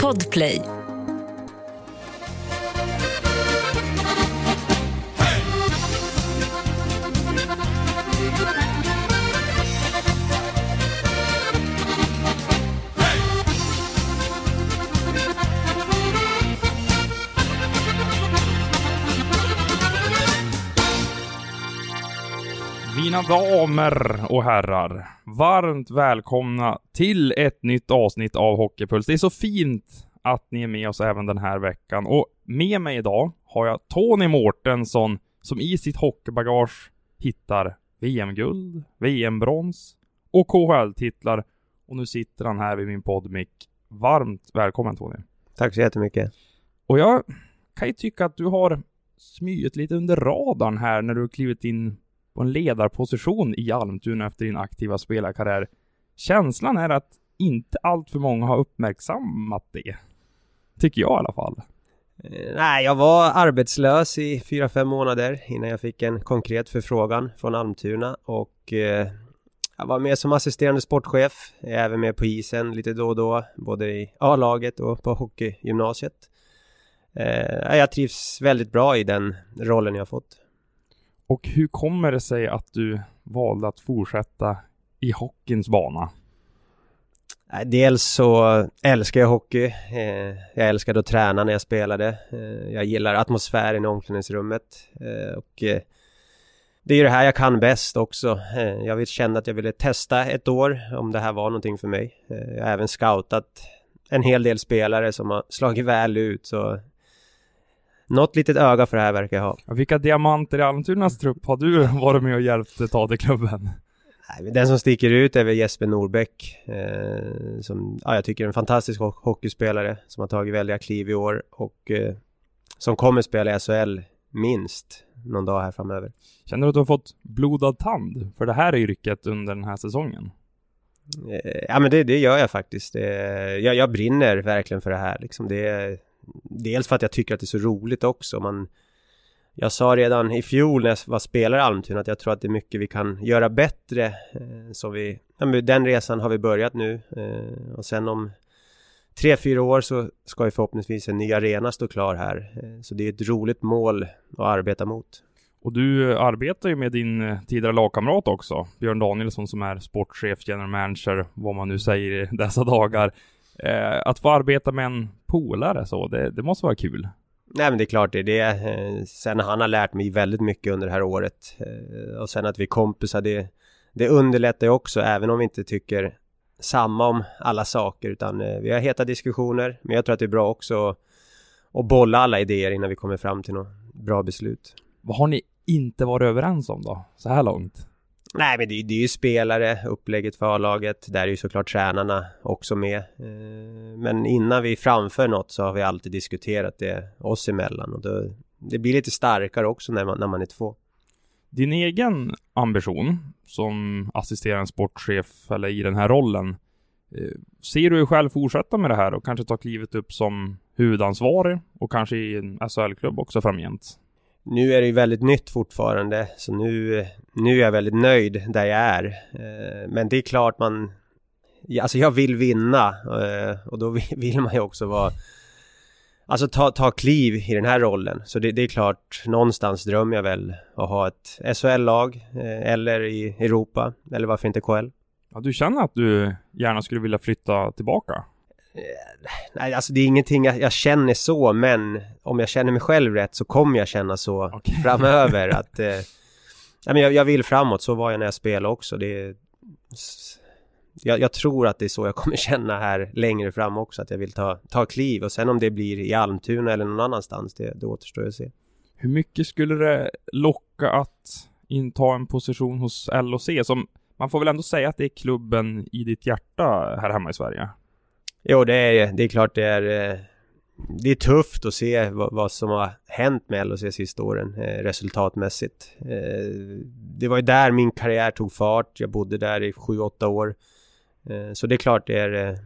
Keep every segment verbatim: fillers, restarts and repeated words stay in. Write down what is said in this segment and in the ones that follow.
Podplay. Mina damer och herrar, varmt välkomna till ett nytt avsnitt av Hockeypuls. Det är så fint att ni är med oss även den här veckan. Och med mig idag har jag Tony Mårtensson som i sitt hockeybagage hittar V M-guld, V M-brons och K H L-titlar. Och nu sitter han här vid min poddmick. Varmt välkommen, Tony. Tack så jättemycket. Och jag kan ju tycka att du har smyget lite under radarn här när du klivit in på en ledarposition i Almtuna efter din aktiva spelarkarriär. Känslan är att inte allt för många har uppmärksammat det. Tycker jag i alla fall. Nej, jag var arbetslös i fyra, fem månader innan jag fick en konkret förfrågan från Almtuna. Och eh, jag var med som assisterande sportchef. Jag är även med på isen lite då och då. Både i A-laget och på hockeygymnasiet. Eh, jag trivs väldigt bra i den rollen jag har fått. Och hur kommer det sig att du valde att fortsätta i hockeyns bana? Dels så älskar jag hockey. Jag älskade att träna när jag spelade. Jag gillar atmosfären i omklädningsrummet. Och det är ju det här jag kan bäst också. Jag vill känna att jag ville testa ett år om det här var någonting för mig. Jag har även scoutat en hel del spelare som har slagit väl ut, så något litet öga för det här verkar jag ha. Vilka diamanter i Almtunas trupp har du varit med och hjälpt ta till klubben? Nej, den som sticker ut är väl Jesper Norbeck. Eh, som ja, jag tycker är en fantastisk ho- hockeyspelare som har tagit väldiga kliv i år. Och eh, som kommer spela i S H L minst någon dag här framöver. Känner du att du har fått blodad tand för det här yrket under den här säsongen? Eh, ja, men det, det gör jag faktiskt. Det, jag, jag brinner verkligen för det här. Liksom det är... Dels för att jag tycker att det är så roligt också. Man, jag sa redan i fjol när jag var spelare i Almtuna att jag tror att det är mycket vi kan göra bättre. Eh, så vi, ja, den resan har vi börjat nu. Eh, och sen om tre, fyra år så ska ju förhoppningsvis en ny arena stå klar här. Eh, så det är ett roligt mål att arbeta mot. Och du arbetar ju med din tidigare lagkamrat också, Björn Danielsson, som är sportchef, general manager, vad man nu säger i dessa dagar. Eh, att få arbeta med en polare så, det, det måste vara kul. Nej, men det är klart det är det. Eh, sen han har lärt mig väldigt mycket under det här året. Eh, och sen att vi kompisar, det, det underlättar ju också, även om vi inte tycker samma om alla saker. Utan eh, vi har heta diskussioner, men jag tror att det är bra också att, att bolla alla idéer innan vi kommer fram till något bra beslut. Vad har ni inte varit överens om då, så här långt? Nej, men det, det är ju spelare, upplägget för A-laget. Där är ju såklart tränarna också med. Men innan vi framför något så har vi alltid diskuterat det oss emellan. Och då, det blir lite starkare också när man, när man är två. Din egen ambition som assisterande sportchef eller i den här rollen, ser du själv fortsätta med det här och kanske ta klivet upp som huvudansvarig och kanske i en S H L-klubb också framgent? Nu är det ju väldigt nytt fortfarande, så nu, nu är jag väldigt nöjd där jag är. Men det är klart man... Alltså jag vill vinna, och då vill man ju också vara... Alltså ta, ta kliv i den här rollen. Så det, det är klart, någonstans drömmer jag väl att ha ett S H L-lag eller i Europa, eller varför inte K L. Ja, du känner att du gärna skulle vilja flytta tillbaka? Nej, alltså det är ingenting jag, jag känner så, men om jag känner mig själv rätt så kommer jag känna så okay. framöver att eh, nej, men jag, jag vill framåt, så var jag när jag spelade också. Det, jag, jag tror att det är så jag kommer känna här längre fram också, att jag vill ta, ta kliv, och sen om det blir i Almtuna eller någon annanstans, det, det återstår att se. Hur mycket skulle det locka att inta en position hos L O C, som man får väl ändå säga att det är klubben i ditt hjärta här hemma i Sverige? Jo, det är, det är klart det är, det är tufft att se vad, vad som har hänt med L O C sista åren eh, resultatmässigt. Eh, det var ju där min karriär tog fart. Jag bodde där i sju, åtta år. Eh, så det är klart det är... Eh,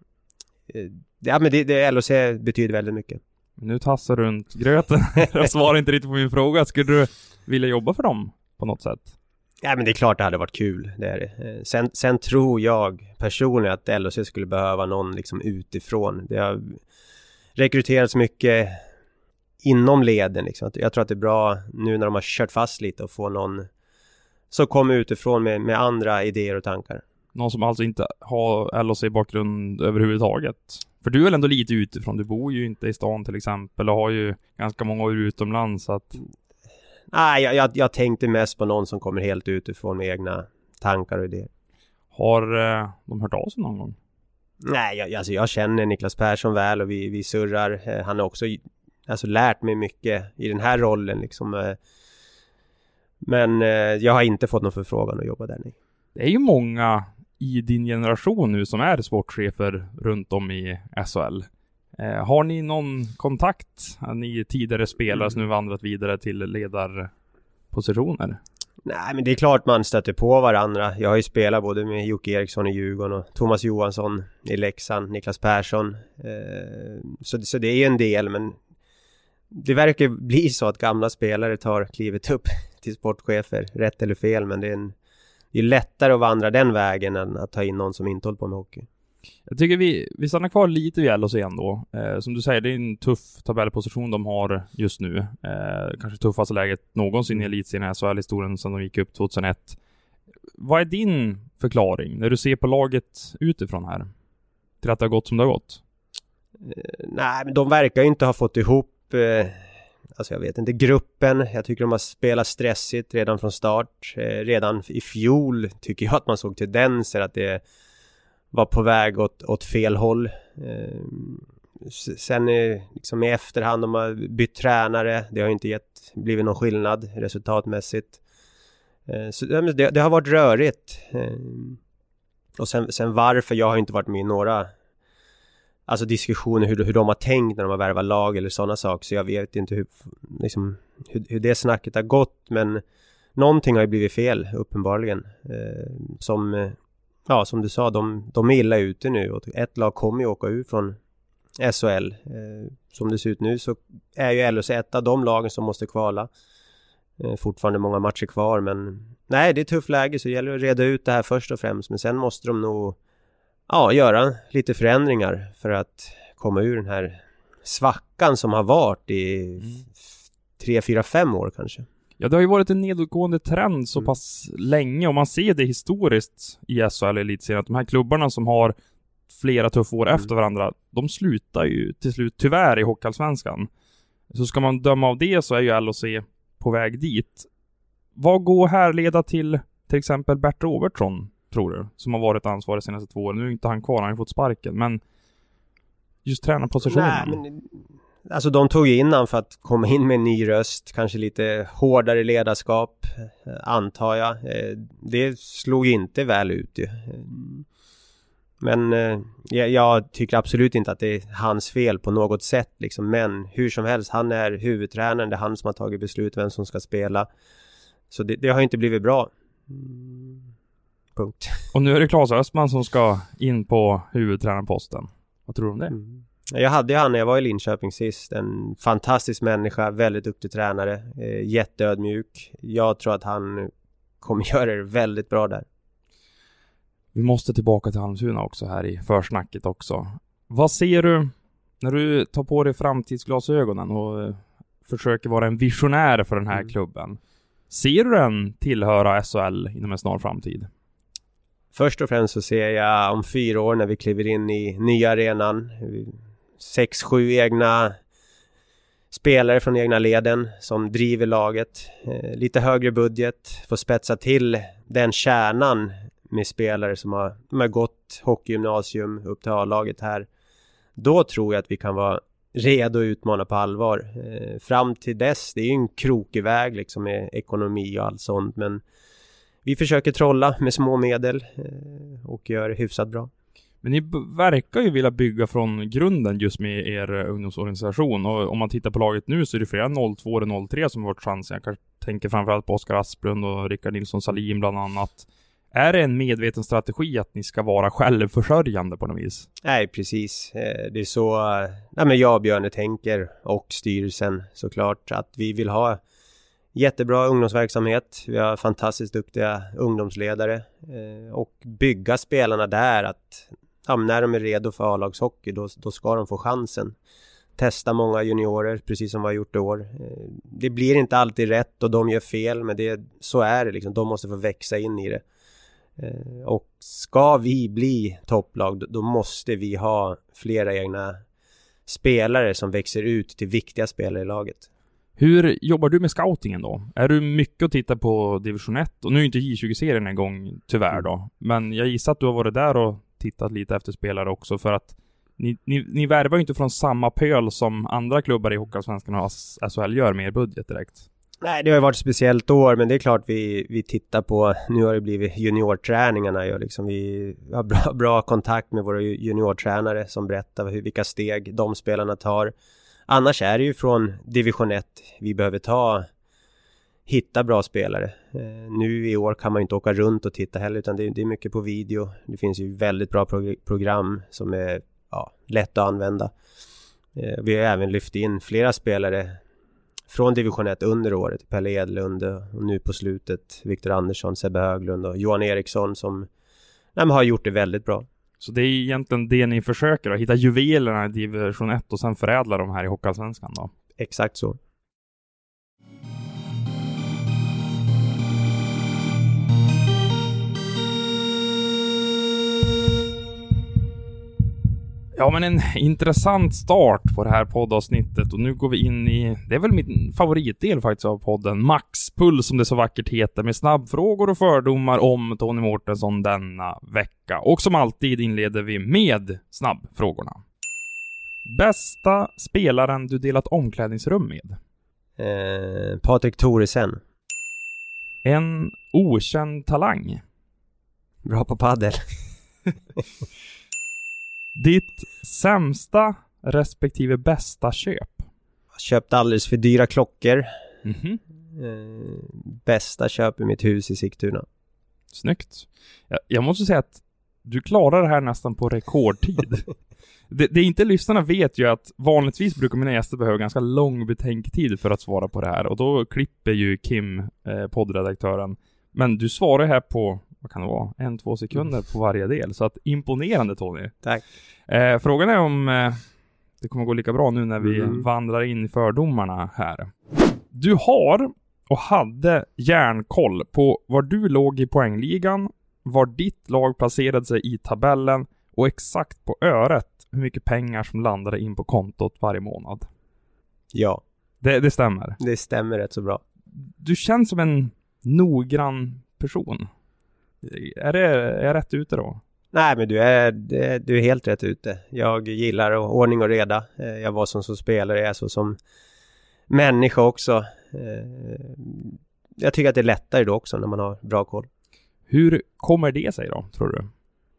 ja, men det, det, L O C betyder väldigt mycket. Nu tassar runt gröten. Jag svarar inte riktigt på min fråga. Skulle du vilja jobba för dem på något sätt? Ja, men det är klart det hade varit kul. Det är det. Sen, sen tror jag personligen att L H C skulle behöva någon liksom utifrån. Det har rekryterats mycket inom leden. Liksom. Jag tror att det är bra nu när de har kört fast lite och få någon som kommer utifrån med, med andra idéer och tankar. Någon som alltså inte har L H C-bakgrund överhuvudtaget. För du är väl ändå lite utifrån. Du bor ju inte i stan till exempel och har ju ganska många år utomlands. Så att... Nej, jag, jag, jag tänkte mest på någon som kommer helt utifrån med egna tankar och idéer. Har eh, de hört av sig någon gång? Nej, jag, alltså jag känner Niklas Persson väl och vi, vi surrar. Eh, han har också alltså, lärt mig mycket i den här rollen. Liksom, eh, men eh, jag har inte fått någon förfrågan att jobba där. Nej. Det är ju många i din generation nu som är sportchefer runt om i S H L. Eh, har ni någon kontakt? Har ni tidigare spelare mm. som nu vandrat vidare till ledarpositioner? Nej, men det är klart man stöter på varandra. Jag har ju spelat både med Jocke Eriksson i Djurgården och Thomas Johansson i Leksand, Niklas Persson. Eh, så, så det är ju en del, men det verkar bli så att gamla spelare tar klivet upp till sportchefer, rätt eller fel, men det är, en, det är lättare att vandra den vägen än att ta in någon som inte håller på med hockey. Jag tycker vi, vi stannar kvar lite vid L H C ändå. Eh, som du säger, det är en tuff tabellposition de har just nu. Eh, kanske tuffaste läget någonsin i elitserien i S H L-historien sedan de gick upp tjugohundraett. Vad är din förklaring när du ser på laget utifrån här? Till att det har gått som det har gått? Eh, nej, men de verkar ju inte ha fått ihop eh, alltså jag vet inte, gruppen. Jag tycker de har spelat stressigt redan från start. Eh, redan i fjol tycker jag att man såg tendenser att det var på väg åt, åt fel håll. Eh, sen är, liksom i efterhand de har bytt tränare. Det har inte gett, blivit någon skillnad resultatmässigt. Eh, så det, det har varit rörigt. Eh, och sen, sen varför, jag har inte varit med i några alltså diskussioner hur, hur de har tänkt när de har värvat lag eller sådana saker. Så jag vet inte hur, liksom, hur, hur det snacket har gått. Men någonting har ju blivit fel uppenbarligen. Eh, som... Ja, som du sa, de, de är illa ute nu och ett lag kommer ju åka ut från S H L. Eh, som det ser ut nu så är ju L H C ett av de lagen som måste kvala. Eh, fortfarande många matcher kvar, men nej, det är ett tufft läge så det gäller att reda ut det här först och främst. Men sen måste de nog ja, göra lite förändringar för att komma ur den här svackan som har varit i mm. tre, fyra, fem år kanske. Ja, det har ju varit en nedåtgående trend så pass mm. länge och man ser det historiskt i S H L elitserien att de här klubbarna som har flera tuffa år mm. efter varandra, de slutar ju till slut tyvärr i Hockeyallsvenskan. Så ska man döma av det så är ju L H C på väg dit. Vad går här leda till till exempel Bert Robertsson, tror du, som har varit ansvarig de senaste två åren? Nu är inte han kvar, han har ju fått sparken, men just tränarpositionen. Nej, men alltså de tog in han för att komma in med en ny röst, kanske lite hårdare ledarskap, antar jag. Det slog inte väl ut ju. Men jag, jag tycker absolut inte att det är hans fel på något sätt liksom. Men hur som helst, han är huvudtränaren, det är han som har tagit beslut vem som ska spela. Så det, det har inte blivit bra. Punkt. Och nu är det Claes Östman som ska in på huvudtränarposten. Vad tror du om det? Mm. Jag hade han när jag var i Linköping sist. En fantastisk människa, väldigt duktig tränare, eh, jätteödmjuk. Jag tror att han kommer göra det väldigt bra där. Vi måste tillbaka till Halmstuna också här i försnacket också. Vad ser du när du tar på dig framtidsglasögonen och försöker vara en visionär för den här mm. klubben? Ser du den tillhöra S H L inom en snar framtid? Först och främst så ser jag om fyra år när vi kliver in i nya arenan. Sex, sju egna spelare från egna leden som driver laget. Eh, lite högre budget. Får spetsa till den kärnan med spelare som har, som har gått hockeygymnasium upp till A-laget här. Då tror jag att vi kan vara redo att utmana på allvar. Eh, fram till dess, det är ju en krokig väg liksom med ekonomi och allt sånt. Men vi försöker trolla med små medel eh, och gör hyfsat bra. Men ni b- verkar ju vilja bygga från grunden just med er ungdomsorganisation. Och om man tittar på laget nu så är det flera noll två och noll tre som har varit chansen. Jag kanske tänker framförallt på Oskar Asplund och Rickard Nilsson Salim bland annat. Är det en medveten strategi att ni ska vara självförsörjande på något vis? Nej, precis. Det är så nej, men jag och Björne tänker och styrelsen såklart att vi vill ha jättebra ungdomsverksamhet. Vi har fantastiskt duktiga ungdomsledare. Eh, och bygga spelarna där att ja, när de är redo för A-lagshockey då, då ska de få chansen. Testa många juniorer, precis som vi har gjort i år. Eh, det blir inte alltid rätt och de gör fel, men det, så är det liksom. De måste få växa in i det. Eh, och ska vi bli topplag, då, då måste vi ha flera egna spelare som växer ut till viktiga spelare i laget. Hur jobbar du med scoutingen då? Är du mycket att titta på division ett? Och nu är inte J tjugo-serien en gång, tyvärr då. Men jag gissar att du har varit där och tittat lite efter spelare också, för att ni, ni, ni värvar ju inte från samma pöl som andra klubbar i Hockeyallsvenskan och S H L gör med er budget direkt. Nej, det har ju varit ett speciellt år, men det är klart vi, vi tittar på, nu har det blivit juniorträningarna. Ja, liksom vi har bra, bra kontakt med våra juniortränare som berättar hur, vilka steg de spelarna tar. Annars är det ju från division ett vi behöver ta, hitta bra spelare. Eh, nu i år kan man ju inte åka runt och titta heller, utan det, det är mycket på video. Det finns ju väldigt bra pro- program som är ja, lätt att använda. Eh, vi har även lyft in flera spelare från division ett under året. Pelle Edlund och nu på slutet Viktor Andersson, Sebbe Höglund och Johan Eriksson som nej, har gjort det väldigt bra. Så det är egentligen det ni försöker, att hitta juvelerna i division ett och sen förädla dem här i Hockeyallsvenskan då? Exakt så. Ja, men en intressant start på det här poddavsnittet, och nu går vi in i, det är väl min favoritdel faktiskt av podden, Maxpuls som det så vackert heter, med snabbfrågor och fördomar om Tony Mårtensson denna vecka. Och som alltid inleder vi med snabbfrågorna. Bästa spelaren du delat omklädningsrum med? Eh, Patrik Thoresen. En okänd talang? Bra på paddel. Ditt sämsta respektive bästa köp? Jag köpte alldeles för dyra klockor. Mm-hmm. Eh, bästa köp i mitt hus i Sigtuna. Snyggt. Jag, jag måste säga att du klarar det här nästan på rekordtid. det, det inte lyssnarna vet ju att vanligtvis brukar mina gäster behöva ganska lång betänktid för att svara på det här. Och då klipper ju Kim, eh, poddredaktören. Men du svarar här på, vad kan det vara, en, två sekunder på varje del. Så att imponerande, Tony. Tack. Eh, frågan är om eh, det kommer gå lika bra nu när vi mm. vandrar in i fördomarna här. Du har och hade järnkoll på var du låg i poängligan, var ditt lag placerade sig i tabellen och exakt på öret hur mycket pengar som landade in på kontot varje månad. Ja. Det, det stämmer. Det stämmer rätt så bra. Du känns som en noggrann person. Är det är jag rätt ute då? Nej, men du är, du är helt rätt ute. Jag gillar ordning och reda. Jag var som, som spelare, jag är så som människa också. Jag tycker att det är lättare då också när man har bra koll. Hur kommer det sig då, tror du?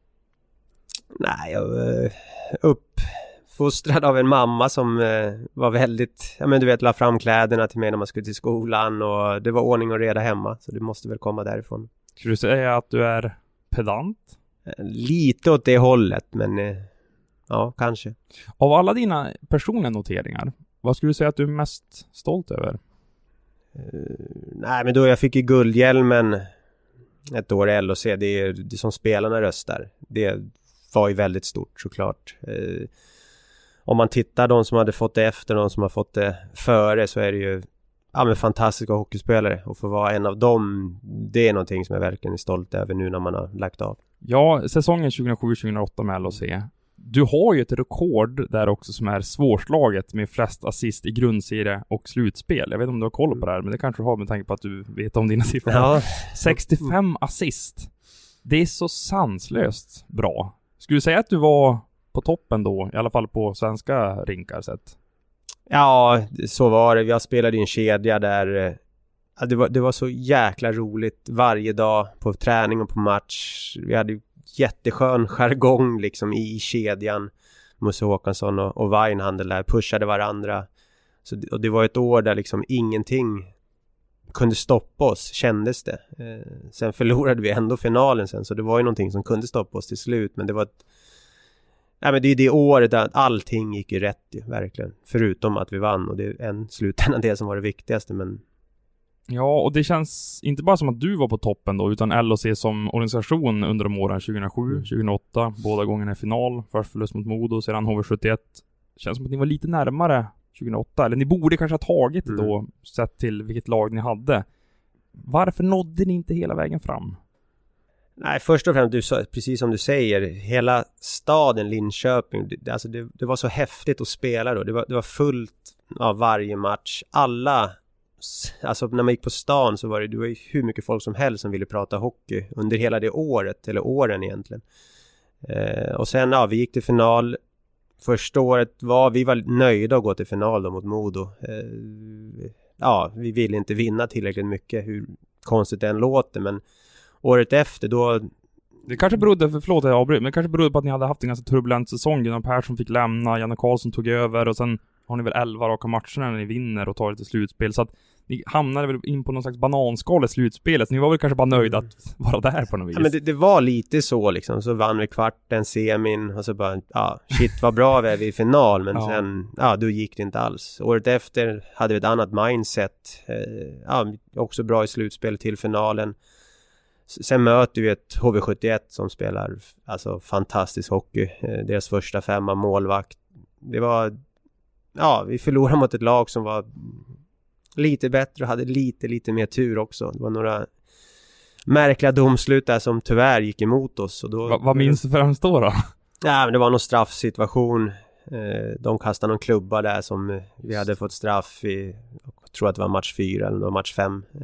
Nej, jag var uppfostrad av en mamma som var väldigt, ja men du vet, la fram kläderna till mig när man skulle till skolan och det var ordning och reda hemma, så det måste väl komma därifrån. Skulle du säga att du är pedant? Lite åt det hållet, men ja, kanske. Av alla dina personliga noteringar, vad skulle du säga att du är mest stolt över? Uh, nej, men då jag fick ju guldhjälmen ett år i L O C, det är det som spelarna röstar. Det var ju väldigt stort såklart. Uh, om man tittar de som hade fått det efter, de som har fått det före, så är det ju ja, men fantastiska hockeyspelare. Och få vara en av dem, det är någonting som jag verkligen är stolt över nu när man har lagt av. Ja, säsongen tjugohusju tjugohundraåtta med L O C. Du har ju ett rekord där också som är svårslaget med flest assist i grundserie och slutspel. Jag vet inte om du har koll på det här, men det kanske du har med tanke på att du vet om dina siffror. Ja. sextiofem assist. Det är så sanslöst bra. Skulle du säga att du var på toppen då, i alla fall på svenska rinkar sett? Ja, så var det. Jag spelade i en kedja där ja, det, var, det var så jäkla roligt varje dag på träning och på match. Vi hade jätteskön jargong liksom i kedjan. Musse Håkansson och, och Weinhandel där pushade varandra. Så, och det var ett år där liksom ingenting kunde stoppa oss, kändes det. Eh, sen förlorade vi ändå finalen sen, så det var ju någonting som kunde stoppa oss till slut. Men det var ett ja, men det är det året där allting gick ju rätt, verkligen. Förutom att vi vann, och det är en slutändan det som var det viktigaste. Men Ja, och det känns inte bara som att du var på toppen då, utan L O C som organisation under de åren tjugohundrasju, tjugohundraåtta, båda gångerna i final, först förlust mot Modo, sedan H V sjuttioett. Känns som att ni var lite närmare tjugohundraåtta, eller ni borde kanske ha tagit det då, mm. sett till vilket lag ni hade. Varför nådde ni inte hela vägen fram? Nej, först och främst, du sa, precis som du säger, hela staden Linköping, det, alltså det, det var så häftigt att spela då. Det var, det var fullt av varje match. Alla, alltså när man gick på stan så var det, det var ju hur mycket folk som helst som ville prata hockey under hela det året, eller åren egentligen. Eh, och sen, ja, vi gick till final. Första året var vi var nöjda att gå till final då mot Modo. Eh, ja, vi ville inte vinna tillräckligt mycket, hur konstigt det än låter, men året efter då... Det kanske berodde, för, förlåt jag avbryter, men det kanske berodde på att ni hade haft en ganska turbulent säsong. Gunnar Persson fick lämna, Janne Karlsson tog över och sen har ni väl elva raka matcher när ni vinner och tar lite slutspel. Så att ni hamnade väl in på någon slags bananskal i slutspelet. Så ni var väl kanske bara nöjda att vara där på något vis. Ja, men det, det var lite så liksom. Så vann vi kvarten, semin och så bara, ja, shit vad bra vi är i final. Men ja. sen, ja, då gick det inte alls. Året efter hade vi ett annat mindset. Eh, ja, också bra i slutspel till finalen. Sen möter vi ett H V sjuttioett som spelar alltså fantastisk hockey. Eh, deras första femma målvakt. Det var, ja, vi förlorade mot ett lag som var lite bättre och hade lite, lite mer tur också. Det var några märkliga domslut där som tyvärr gick emot oss. Och då, Va, vad minns du främst då då? Ja, men det var någon straffsituation. Eh, de kastade någon klubba där som vi hade fått straff i, jag tror att det var match fyra eller match fem. Eh,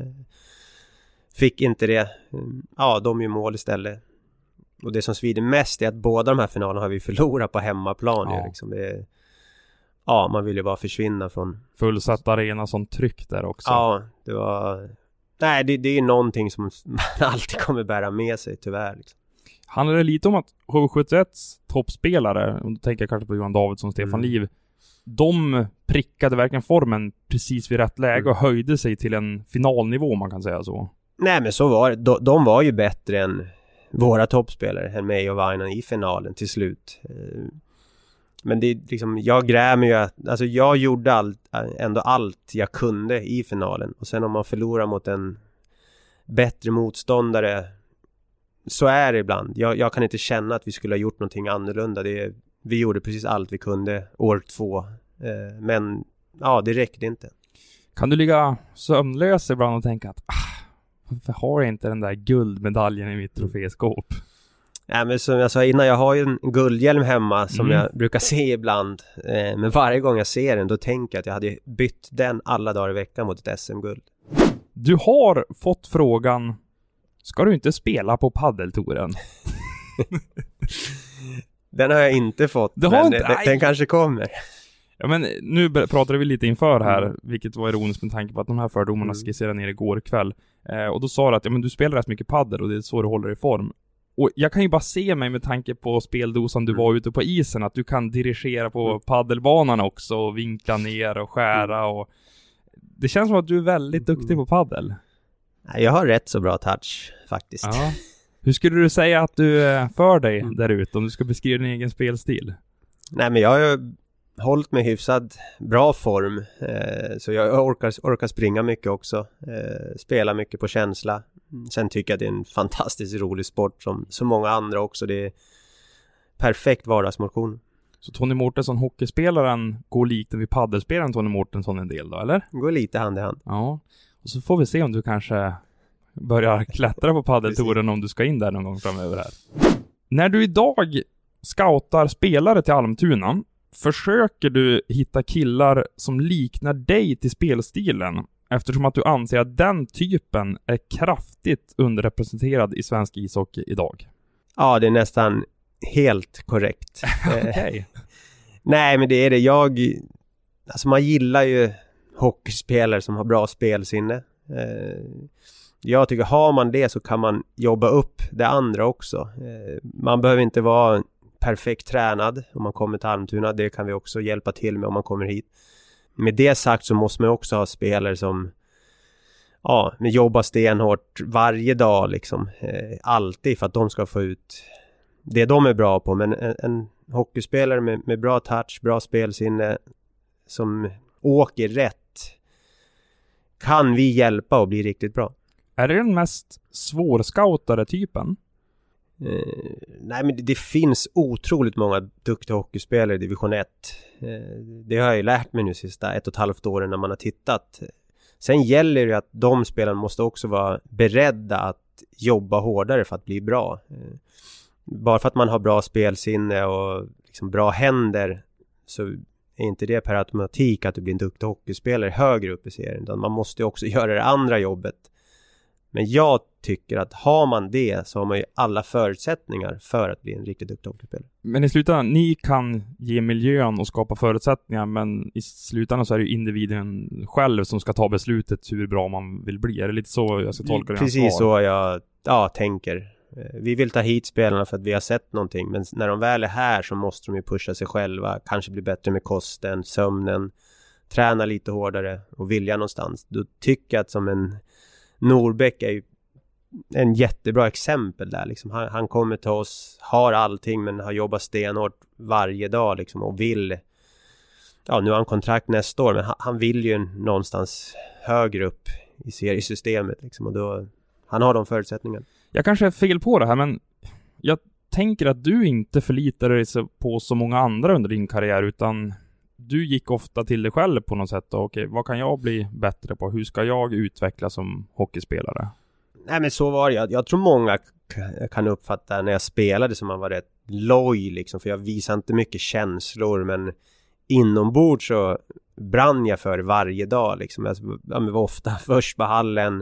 fick inte det. Ja, de gör mål istället. Och det som svider mest är att båda de här finalerna har vi förlorat på hemmaplan. Ja. Liksom. Det är, ja, man vill ju bara försvinna från... Fullsatt arena som tryck där också. Ja, det var... Nej, det, det är någonting som man alltid kommer bära med sig, tyvärr. Liksom. Handlar det lite om att H V sjuttioetts toppspelare, och då tänker jag kanske på Johan Davidsson och Stefan mm. Liv, de prickade verkligen formen precis vid rätt läge mm. och höjde sig till en finalnivå, man kan säga så. Nej, men så var det. De, de var ju bättre än våra toppspelare, än mig och Vainan i finalen till slut. Men det liksom, jag grämer ju att, alltså jag gjorde allt, ändå allt jag kunde i finalen. Och sen om man förlorar mot en bättre motståndare, så är det ibland. Jag, jag kan inte känna att vi skulle ha gjort någonting annorlunda. Det, vi gjorde precis allt vi kunde år två. Men ja, det räckte inte. Kan du ligga sömnlös ibland och tänka att ah, varför har jag inte den där guldmedaljen i mitt troféskåp? Ja, men som jag sa innan, jag har ju en guldhjälm hemma som mm. jag brukar se ibland. Eh, men varje gång jag ser den, då tänker jag att jag hade bytt den alla dagar i veckan mot ett S M-guld. Du har fått frågan, ska du inte spela på paddeltouren? Den har jag inte fått, du men inte, den, den kanske kommer. Ja, men nu pratade vi lite inför här, mm. vilket var ironiskt med tanke på att de här fördomarna mm. skisserade ner igår kväll. Eh, och då sa du att ja, men du spelar rätt mycket paddel och det är så du håller i form. Och jag kan ju bara se mig med tanke på speldosan du mm. var ute på isen, att du kan dirigera på mm. paddelbanan också och vinkla ner och skära. Mm. Och det känns som att du är väldigt duktig mm. på paddel. Jag har rätt så bra touch faktiskt. Ja. Hur skulle du säga att du för dig mm. där ute om du ska beskriva din egen spelstil? Nej, men jag har ju hållit mig hyfsad bra form. Eh, så jag orkar, orkar springa mycket också. Eh, spela mycket på känsla. Sen tycker jag att det är en fantastiskt rolig sport som så många andra också. Det är perfekt vardagsmotion. Så Tony Mårtensson, hockeyspelaren, går lite vid paddelspelaren Tony Mårtensson en del då, eller? Går lite hand i hand. Ja, och så får vi se om du kanske börjar klättra på paddeltouren om du ska in där någon gång framöver här. När du idag scoutar spelare till Almtuna, försöker du hitta killar som liknar dig till spelstilen, eftersom att du anser att den typen är kraftigt underrepresenterad i svensk ishockey idag? Ja, det är nästan helt korrekt. Okay. Nej, men det är det. Jag, alltså man gillar ju hockeyspelare som har bra spelsinne. Jag tycker, har man det så kan man jobba upp det andra också. Man behöver inte vara perfekt tränad om man kommer till Almtuna. Det kan vi också hjälpa till med om man kommer hit. Med det sagt så måste man också ha spelare som ja, men jobbar stenhårt varje dag liksom. Eh, alltid för att de ska få ut det de är bra på. Men en, en hockeyspelare med, med bra touch, bra spelsinne som åker rätt kan vi hjälpa och bli riktigt bra. Är det den mest svårscoutade typen? Eh, nej men det, det finns otroligt många duktiga hockeyspelare i division ett. Eh, det har jag ju lärt mig nu sista ett och ett halvt åren när man har tittat. Sen gäller det att de spelarna måste också vara beredda att jobba hårdare för att bli bra. Eh, bara för att man har bra spelsinne och liksom bra händer så är inte det per automatik att du blir en duktig hockeyspelare högre upp i serien. Utan man måste också göra det andra jobbet. Men jag tycker att har man det så har man ju alla förutsättningar för att bli en riktigt duktig hockeyspelare. Men i slutändan, ni kan ge miljön och skapa förutsättningar, men i slutändan så är det ju individen själv som ska ta beslutet hur bra man vill bli. Är det lite så jag ska tolka det? Precis så jag ja, tänker. Vi vill ta hit spelarna för att vi har sett någonting, men när de väl är här så måste de ju pusha sig själva, kanske bli bättre med kosten, sömnen, träna lite hårdare och vilja någonstans. Då tycker jag att som en Norbäck är ju en jättebra exempel där liksom. han, han kommer till oss, har allting men har jobbat stenhårt varje dag liksom, och vill ja nu har han kontrakt nästa år men han, han vill ju någonstans högre upp i seriesystemet liksom, och då, han har de förutsättningarna. Jag kanske är fel på det här, men jag tänker att du inte förlitar dig på så många andra under din karriär, utan du gick ofta till dig själv på något sätt. Och, okej, vad kan jag bli bättre på? Hur ska jag utvecklas som hockeyspelare? Nej men så var det. Jag, jag tror många k- kan uppfatta när jag spelade som man var rätt loj liksom. För jag visade inte mycket känslor. Men inombords så brann jag för varje dag liksom. Jag, jag var ofta först på hallen.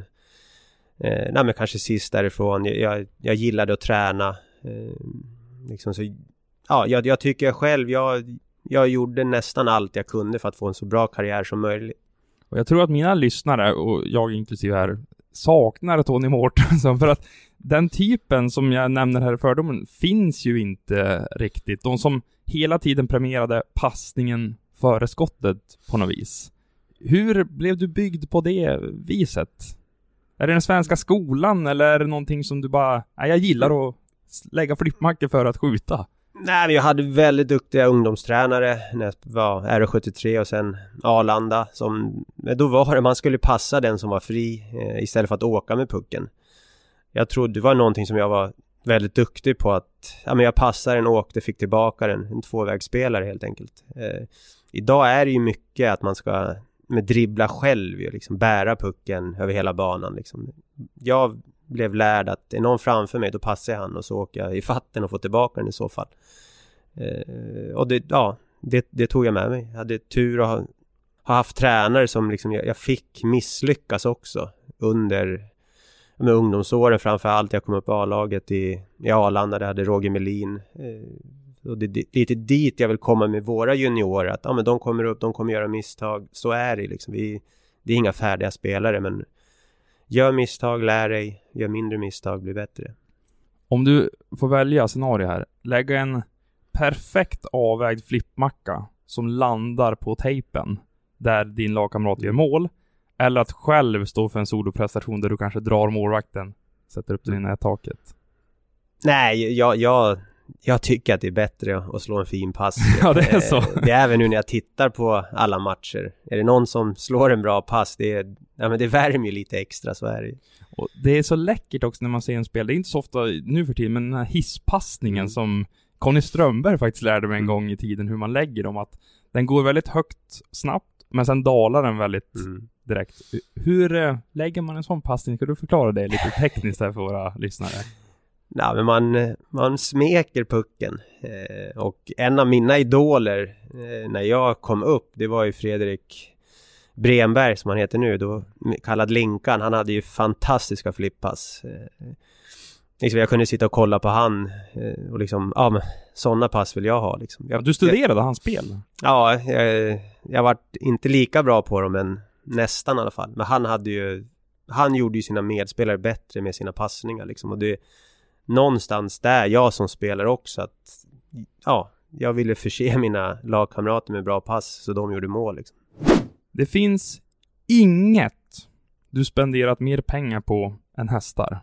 Eh, nej men kanske sist därifrån. Jag, jag, jag gillade att träna. Eh, liksom så, ja, jag, jag tycker jag själv... Jag, Jag gjorde nästan allt jag kunde för att få en så bra karriär som möjligt. Och jag tror att mina lyssnare, och jag inklusive här, saknar Tony Mårtensson. För att den typen som jag nämner här i fördomen finns ju inte riktigt. De som hela tiden premierade passningen före skottet på något vis. Hur blev du byggd på det viset? Är det den svenska skolan eller är det någonting som du bara... Nej, jag gillar att lägga flippmackor för att skjuta. Nej, men jag hade väldigt duktiga ungdomstränare när jag var R sjuttiotre och sen Arlanda. Som, då var det man skulle passa den som var fri eh, istället för att åka med pucken. Jag trodde det var någonting som jag var väldigt duktig på att ja, men jag passade den och åkte, fick tillbaka den. En tvåvägsspelare helt enkelt. Eh, idag är det ju mycket att man ska med dribbla själv och liksom bära pucken över hela banan. Liksom. Jag blev lärd att är någon framför mig då passar jag han och så åker jag i fatten och får tillbaka den i så fall. Eh, och det, ja, det, det tog jag med mig. Jag hade tur att ha, ha haft tränare som liksom jag, jag fick misslyckas också under med ungdomsåren framförallt. Jag kom upp i A-laget i, i Arlanda, där hade Roger Melin. Eh, och det, det, det är lite dit jag vill komma med våra juniorer. Att ja, men de kommer upp, de kommer göra misstag. Så är det liksom. Vi, det är inga färdiga spelare, men gör misstag, lär dig. Gör mindre misstag, blir bättre. Om du får välja scenario här. Lägga en perfekt avvägd flippmacka som landar på tejpen där din lagkamrat gör mål. Eller att själv stå för en soloprestation där du kanske drar målvakten, sätter upp den i nättaket. Nej, jag, jag, jag tycker att det är bättre att slå en fin pass. Ja, det är så. Det är även nu när jag tittar på alla matcher. Är det någon som slår en bra pass, det, är, ja, men det värmer ju lite extra, så är det. Och det är så läckert också när man ser en spel. Det är inte så ofta nu för tiden, men den här hisspassningen mm. som Conny Strömberg faktiskt lärde mig en gång i tiden hur man lägger dem. Att den går väldigt högt snabbt, men sen dalar den väldigt mm. direkt. Hur äh, lägger man en sån passning? Ska du förklara det lite tekniskt här för våra lyssnare? Nej, men man, man smeker pucken. Eh, och en av mina idoler eh, när jag kom upp, det var ju Fredrik Bremberg som han heter nu, då kallad Linkan. Han hade ju fantastiska flippass. Eh, liksom jag kunde sitta och kolla på han eh, och liksom, ja men sådana pass vill jag ha liksom. Jag, ja, du studerade jag, hans spel? Ja, jag, jag var inte lika bra på dem, men nästan i alla fall. Men han hade ju, han gjorde ju sina medspelare bättre med sina passningar liksom, och det någonstans där jag som spelar också att ja, jag ville förse mina lagkamrater med bra pass så de gjorde mål liksom. Det finns inget du spenderat mer pengar på än hästar.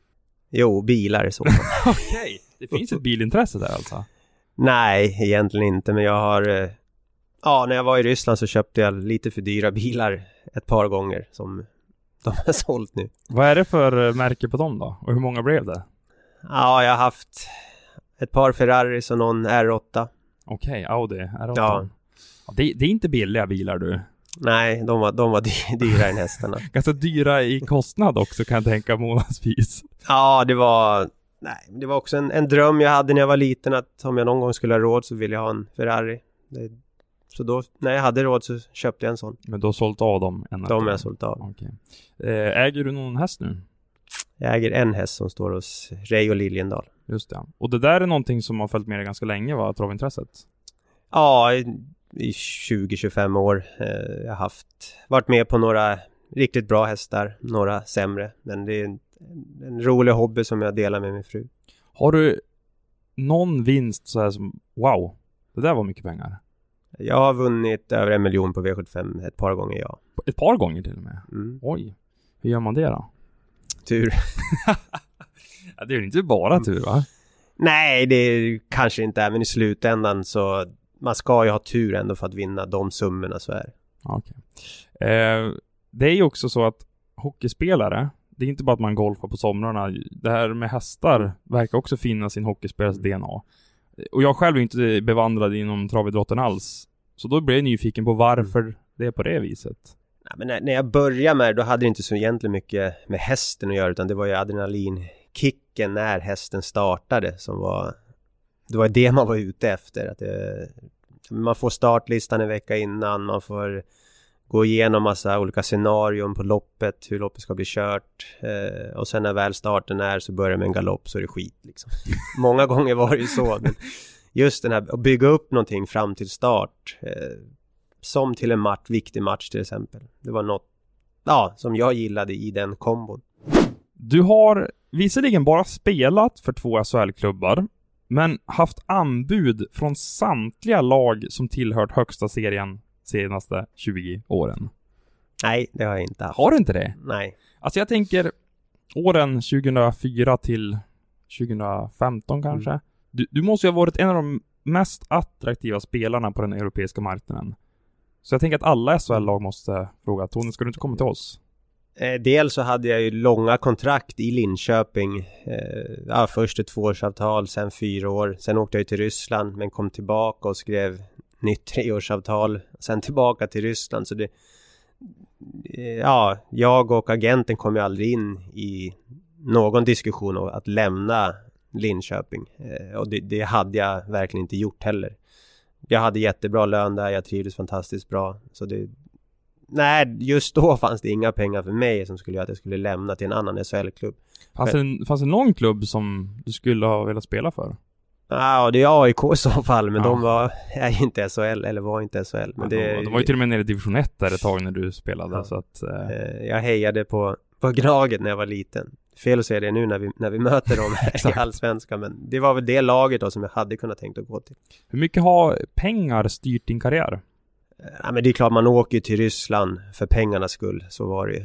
Jo, bilar är så. Okej, okay. Det finns ett bilintresse där alltså? Nej, egentligen inte, men jag har ja, när jag var i Ryssland så köpte jag lite för dyra bilar ett par gånger som de har sålt nu. Vad är det för märke på dem då? Och hur många blev det? Ja, jag har haft ett par Ferraris och någon R åtta. Okej, okay, Audi R åtta. Ja. Ja, det, det är inte billiga bilar du. Nej, de var, de var dy- dyra än hästarna. Ganska dyra i kostnad också kan jag tänka månadsvis. Ja, det var... Nej, det var också en, en dröm jag hade när jag var liten att om jag någon gång skulle ha råd så ville jag ha en Ferrari. Det, så då, när jag hade råd så köpte jag en sån. Men du har sålt av dem? En de har jag sålt av. Okay. Eh, äger du någon häst nu? Jag äger en häst som står hos Ray och Liljendal. Just det. Och det där är någonting som har följt med dig ganska länge, va? Travintresset? Ja, i, i tjugo till tjugofem år. Eh, jag har haft, varit med på några riktigt bra hästar, några sämre. Men det är en, en rolig hobby som jag delar med min fru. Har du någon vinst så här som, wow, det där var mycket pengar? Jag har vunnit över en miljon på V sjuttiofem ett par gånger, ja. Ett par gånger till och med? Mm. Oj, hur gör man det då? Tur. Ja, det är ju inte bara tur, va? Nej, det är, kanske inte är, men i slutändan så man ska ju ha tur ändå för att vinna de summorna, så är det. Okej. Eh, det är ju också så att hockeyspelare, det är inte bara att man golfar på somrarna. Det här med hästar verkar också finnas i en hockeyspelares D N A. Och jag själv är inte bevandrad inom travidrotten alls. Så då blir jag nyfiken på varför mm. det är på det viset. Ja, men när, när jag började med det, då hade det inte så egentligen mycket med hästen att göra, utan det var ju adrenalinkicken när hästen startade som var, det var det man var ute efter. Att det, man får startlistan en vecka innan, man får gå igenom massa olika scenarion på loppet, hur loppet ska bli kört, eh, och sen när väl starten är så börjar med en galopp så är det skit liksom. Många gånger var det ju så, men just den här att bygga upp någonting fram till start, eh, som till en match, viktig match till exempel. Det var något, ja, som jag gillade i den kombon. Du har visserligen bara spelat för två S H L-klubbar, men haft anbud från samtliga lag som tillhört högsta serien senaste tjugo åren. Nej, det har jag inte haft. Har du inte det? Nej. Alltså jag tänker åren tjugohundrafyra till tjugohundrafemton kanske. Mm. Du, du måste ju ha varit en av de mest attraktiva spelarna på den europeiska marknaden. Så jag tänker att alla S H L-lag måste fråga, Tony, ska du inte komma till oss? Eh, dels så hade jag ju långa kontrakt i Linköping. Eh, ja, först ett tvåårsavtal, sen fyra år. Sen åkte jag till Ryssland men kom tillbaka och skrev nytt treårsavtal. Sen tillbaka till Ryssland. Så det, eh, ja, jag och agenten kom ju aldrig in i någon diskussion om att lämna Linköping. Eh, och det, det hade jag verkligen inte gjort heller. Jag hade jättebra lön där, jag trivdes fantastiskt bra. Så det, nej, just då fanns det inga pengar för mig som skulle göra att jag skulle lämna till en annan S H L-klubb. Fanns det, fanns det någon klubb som du skulle ha velat spela för? Ja, det är A I K i så fall, men ja. de var är inte S H L, eller var inte S H L. Men ja, det, de, de var ju till och med nere i division ett där ett tag när du spelade. Ja. Så att, eh. Jag hejade på, på Gnaget när jag var liten. Fel att säga det nu när vi, när vi möter dem i allsvenska, men det var väl det laget då som jag hade kunnat tänkt att gå till. Hur mycket har pengar styrt din karriär? Ja, men det är klart man åker till Ryssland för pengarnas skull, så var det ju.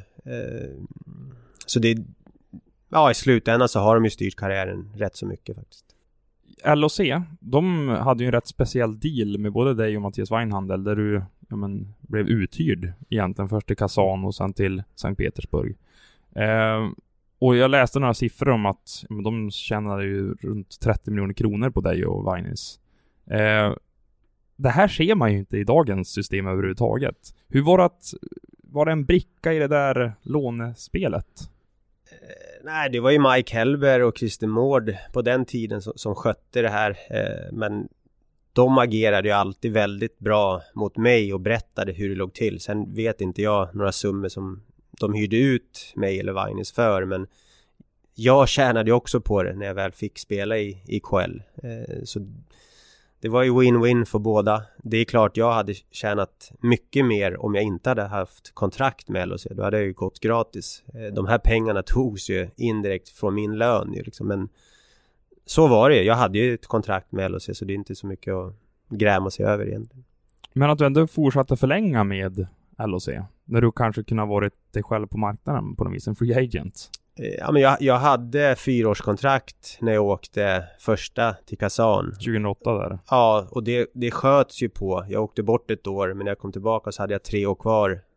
Så det, ja, i slutändan så har de ju styrt karriären rätt så mycket faktiskt. L O C, de hade ju en rätt speciell deal med både dig och Mattias Weinhandel där du ja, men, blev uthyrd egentligen först till Kazan och sen till Sankt Petersburg. Eh, och jag läste några siffror om att ja, men de tjänade ju runt trettio miljoner kronor på dig och Weinis. Eh, det här ser man ju inte i dagens system överhuvudtaget. Hur var det att, var det en bricka i det där lånespelet? Eh, nej, det var ju Mike Helber och Christer Mård på den tiden som, som skötte det här. Eh, men de agerade ju alltid väldigt bra mot mig och berättade hur det låg till. Sen vet inte jag några summor som de hyrde ut mig eller Weinis för, men jag tjänade ju också på det när jag väl fick spela i, i K L. Eh, så det var ju win-win för båda. Det är klart jag hade tjänat mycket mer om jag inte hade haft kontrakt med L O C. Då hade jag ju gått gratis. Eh, de här pengarna togs ju indirekt från min lön. Ju, liksom. Men så var det. Jag hade ju ett kontrakt med L O C, så det är inte så mycket att gräma sig över egentligen. Men att du ändå fortsatte förlänga med L O C, när du kanske kunde ha varit dig själv på marknaden på något vis, en free agent? Ja, men jag, jag hade fyraårskontrakt när jag åkte första till Kazan. tjugohundraåtta där. Ja, och det, det sköts ju på. Jag åkte bort ett år, men när jag kom tillbaka så hade jag tre år kvar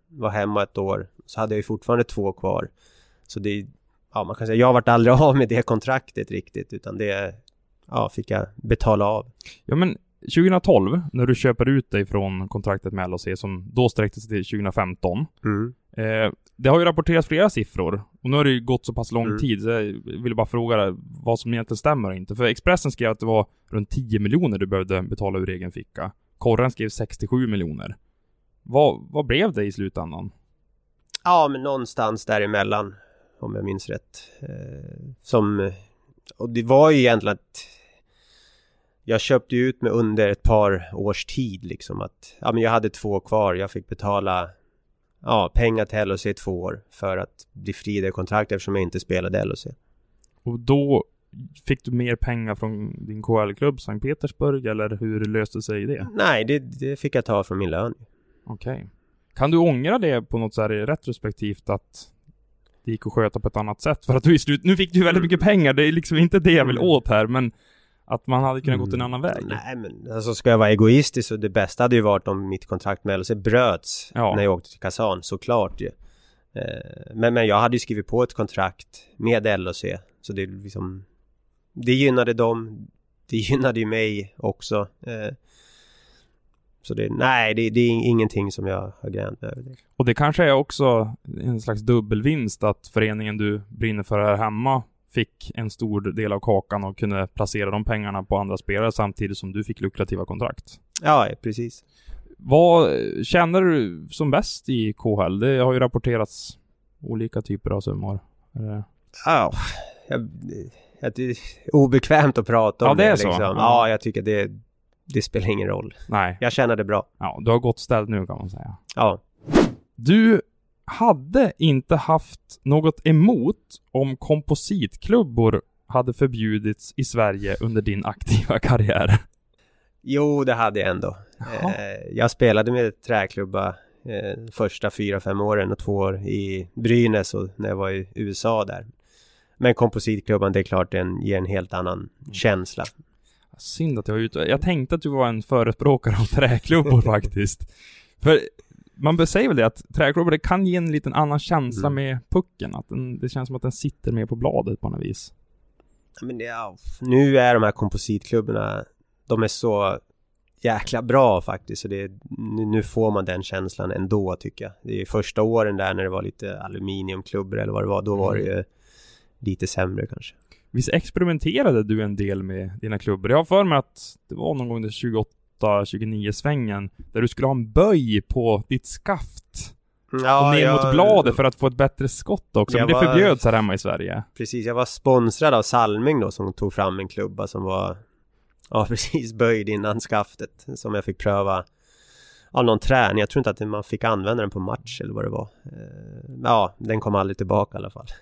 var hemma ett år. Så hade jag ju fortfarande två kvar. Så det, ja, man kan säga, jag har varit aldrig av med det kontraktet riktigt, utan det, ja, fick jag betala av. Ja, men tjugohundratolv, när du köper ut dig från kontraktet med L H C som då sträckte sig till tjugohundrafemton. Mm. Eh, det har ju rapporterats flera siffror. Och nu har det ju gått så pass lång Mm. tid, så jag vill bara fråga dig vad som egentligen stämmer och inte. För Expressen skrev att det var runt tio miljoner du behövde betala ur egen ficka. Korren skrev sextiosju miljoner. Vad, vad blev det i slutändan? Ja, men någonstans däremellan, om jag minns rätt. Eh, som, och det var ju egentligen att jag köpte ut mig under ett par års tid liksom, att ja, men jag hade två kvar, jag fick betala ja, pengar till L H C i två år för att bli fri det kontrakt eftersom jag inte spelade L H C. Och då fick du mer pengar från din K L-klubb Sankt Petersburg, eller hur löste sig det? Nej, det, det fick jag ta från min lön. Okej. Okay. Kan du ångra det på något så här retrospektivt att det gick att sköta på ett annat sätt? För att du i slut, nu fick du väldigt mycket pengar, det är liksom inte det jag vill åt här, men att man hade kunnat mm. gått en annan väg. Nej, men alltså ska jag vara egoistisk, så det bästa hade ju varit om mitt kontrakt med L H C bröts ja. när jag åkte till Kazan, såklart ju. Eh, men, men jag hade ju skrivit på ett kontrakt med L H C, så det liksom det gynnade dem, det gynnade ju mig också. Eh, så det, nej, det, det är ingenting som jag har gränt över det. Och det kanske är också en slags dubbelvinst att föreningen du brinner för här hemma fick en stor del av kakan och kunde placera de pengarna på andra spelare samtidigt som du fick lukrativa kontrakt. Ja, precis. Vad känner du som bäst i K H L? Det har ju rapporterats olika typer av summor. Ja, jag, jag, det är obekvämt att prata om ja, det. Är det så. Liksom. Ja. ja, jag tycker det, det spelar ingen roll. Nej. Jag känner det bra. Ja, du har gått ställd nu kan man säga. Ja. Du hade inte haft något emot om kompositklubbor hade förbjudits i Sverige under din aktiva karriär? Jo, det hade jag ändå. Eh, jag spelade med träklubba eh, första fyra, fem åren och två år i Brynäs och när jag var i U S A där. Men kompositklubban, det är klart, den ger en helt annan mm. känsla. Synd att jag var ute. Jag tänkte att du var en förespråkare av träklubbor faktiskt. För man säger väl det att träklubbor, det kan ge en liten annan känsla mm. med pucken. Att den, det känns som att den sitter med på bladet på något vis. Men ja, nu är de här kompositklubborna, de är så jäkla bra faktiskt. Så det, nu får man den känslan ändå, tycker jag. Det är första åren där när det var lite aluminiumklubbor eller vad det var. Då var det ju lite sämre kanske. Visst experimenterade du en del med dina klubbor? Jag har för mig att det var någon gång den tjugoåtta tjugonio svängen där du skulle ha en böj på ditt skaft. Ja, och ner mot jag, bladet för att få ett bättre skott också. Men det var, förbjöds här hemma i Sverige. Precis, jag var sponsrad av Salming då, som tog fram en klubba som var ja, precis böjd innan skaftet, som jag fick pröva av någon träning. Jag tror inte att man fick använda den på match eller vad det var. Ja, den kom aldrig tillbaka i alla fall.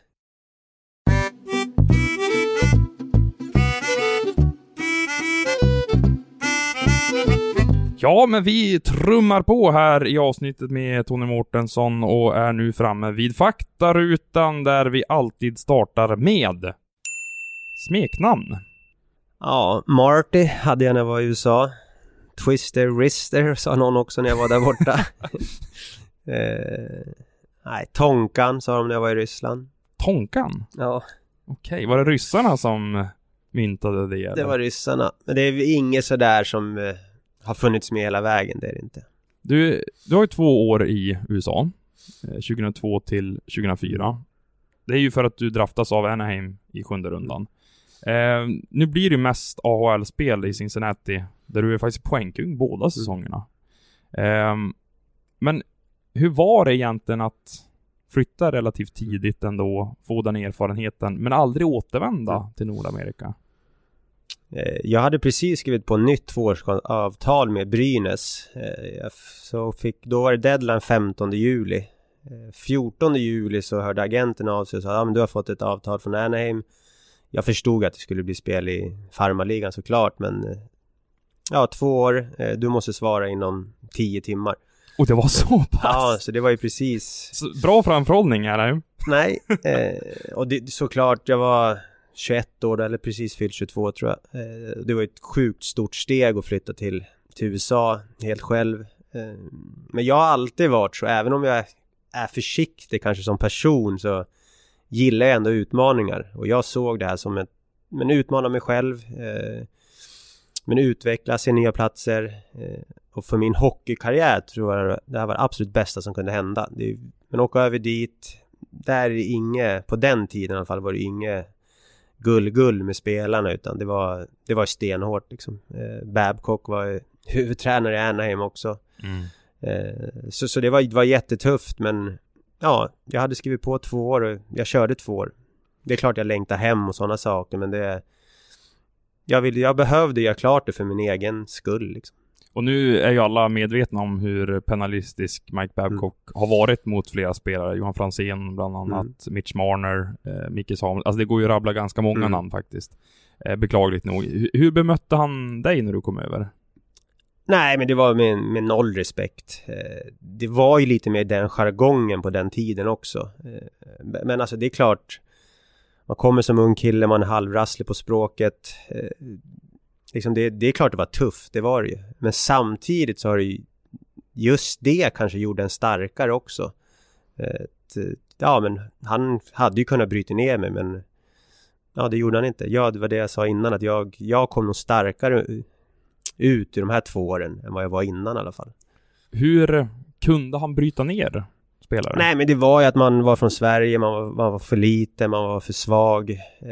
Ja, men vi trummar på här i avsnittet med Tony Mårtensson och är nu framme vid faktarutan där vi alltid startar med smeknamn. Ja, Marty hade jag när jag var i U S A. Twister, Wrister sa någon också när jag var där borta. eh, nej, Tonkan sa de när jag var i Ryssland. Tonkan? Ja. Okej, okay. Var det ryssarna som myntade det? Eller? Det var ryssarna. Men det är inget sådär som eh, har funnits med hela vägen, det är det inte. Du, du har ju två år i U S A. Eh, tjugohundratvå till tjugohundrafyra. Det är ju för att du draftas av Anaheim i sjunde rundan. Eh, nu blir det mest A H L-spel i Cincinnati där du är faktiskt poängkung båda säsongerna. Eh, men hur var det egentligen att flytta relativt tidigt ändå, få den erfarenheten, men aldrig återvända mm. till Nordamerika? Eh, jag hade precis skrivit på nytt tvåårsavtal med Brynäs. Eh, så fick, då var det deadline femtonde juli. Eh, fjortonde juli så hörde agenten av sig och sa att ah, du har fått ett avtal från Anaheim. Jag förstod att det skulle bli spel i farmarligan såklart, men ja, två år, du måste svara inom tio timmar. Och det var så pass? Ja, så det var ju precis... Så, bra framförhållning, eller? Nej, eh, och det, såklart, jag var tjugoett år, eller precis fyllt tjugotvå tror jag. Eh, det var ett sjukt stort steg att flytta till, till U S A helt själv. Eh, men jag har alltid varit så, även om jag är försiktig kanske som person, så gillar jag ändå utmaningar. Och jag såg det här som ett, men utmana mig själv, eh, men utveckla sig nya platser. Eh, och för min hockeykarriär tror jag det här var det absolut bästa som kunde hända. Det, men åka över dit, där är det inget, på den tiden i alla fall var det inget gull-gull med spelarna, utan det var, det var stenhårt liksom. Eh, Babcock var huvudtränare i Anaheim också. Mm. Eh, så, så det var, det var jättetufft, men ja, jag hade skrivit på två år och jag körde två år. Det är klart jag längtar hem och sådana saker, men det jag, vill, jag behövde göra klart det för min egen skull liksom. Och nu är ju alla medvetna om hur penalistisk Mike Babcock mm. har varit mot flera spelare. Johan Franzén bland annat, mm. Mitch Marner, eh, Micke Samuel. Alltså det går ju att rabbla ganska många mm. namn faktiskt. Eh, beklagligt nog. H- hur bemötte han dig när du kom över? Nej, men det var med, med noll respekt. Eh, det var ju lite mer den jargongen på den tiden också. Eh, men alltså det är klart, man kommer som ung kille, man är halvrasslig på språket. Eh, liksom det, det är klart det var tufft, det var det ju. Men samtidigt så har det ju, just det kanske gjorde en starkare också. Eh, ja, men han hade ju kunnat bryta ner mig, men ja, det gjorde han inte. Ja, det var det jag sa innan, att jag, jag kom nog starkare ut i de här två åren än vad jag var innan i alla fall. Hur kunde han bryta ner spelare? Nej, men det var ju att man var från Sverige, man var, man var för liten, man var för svag.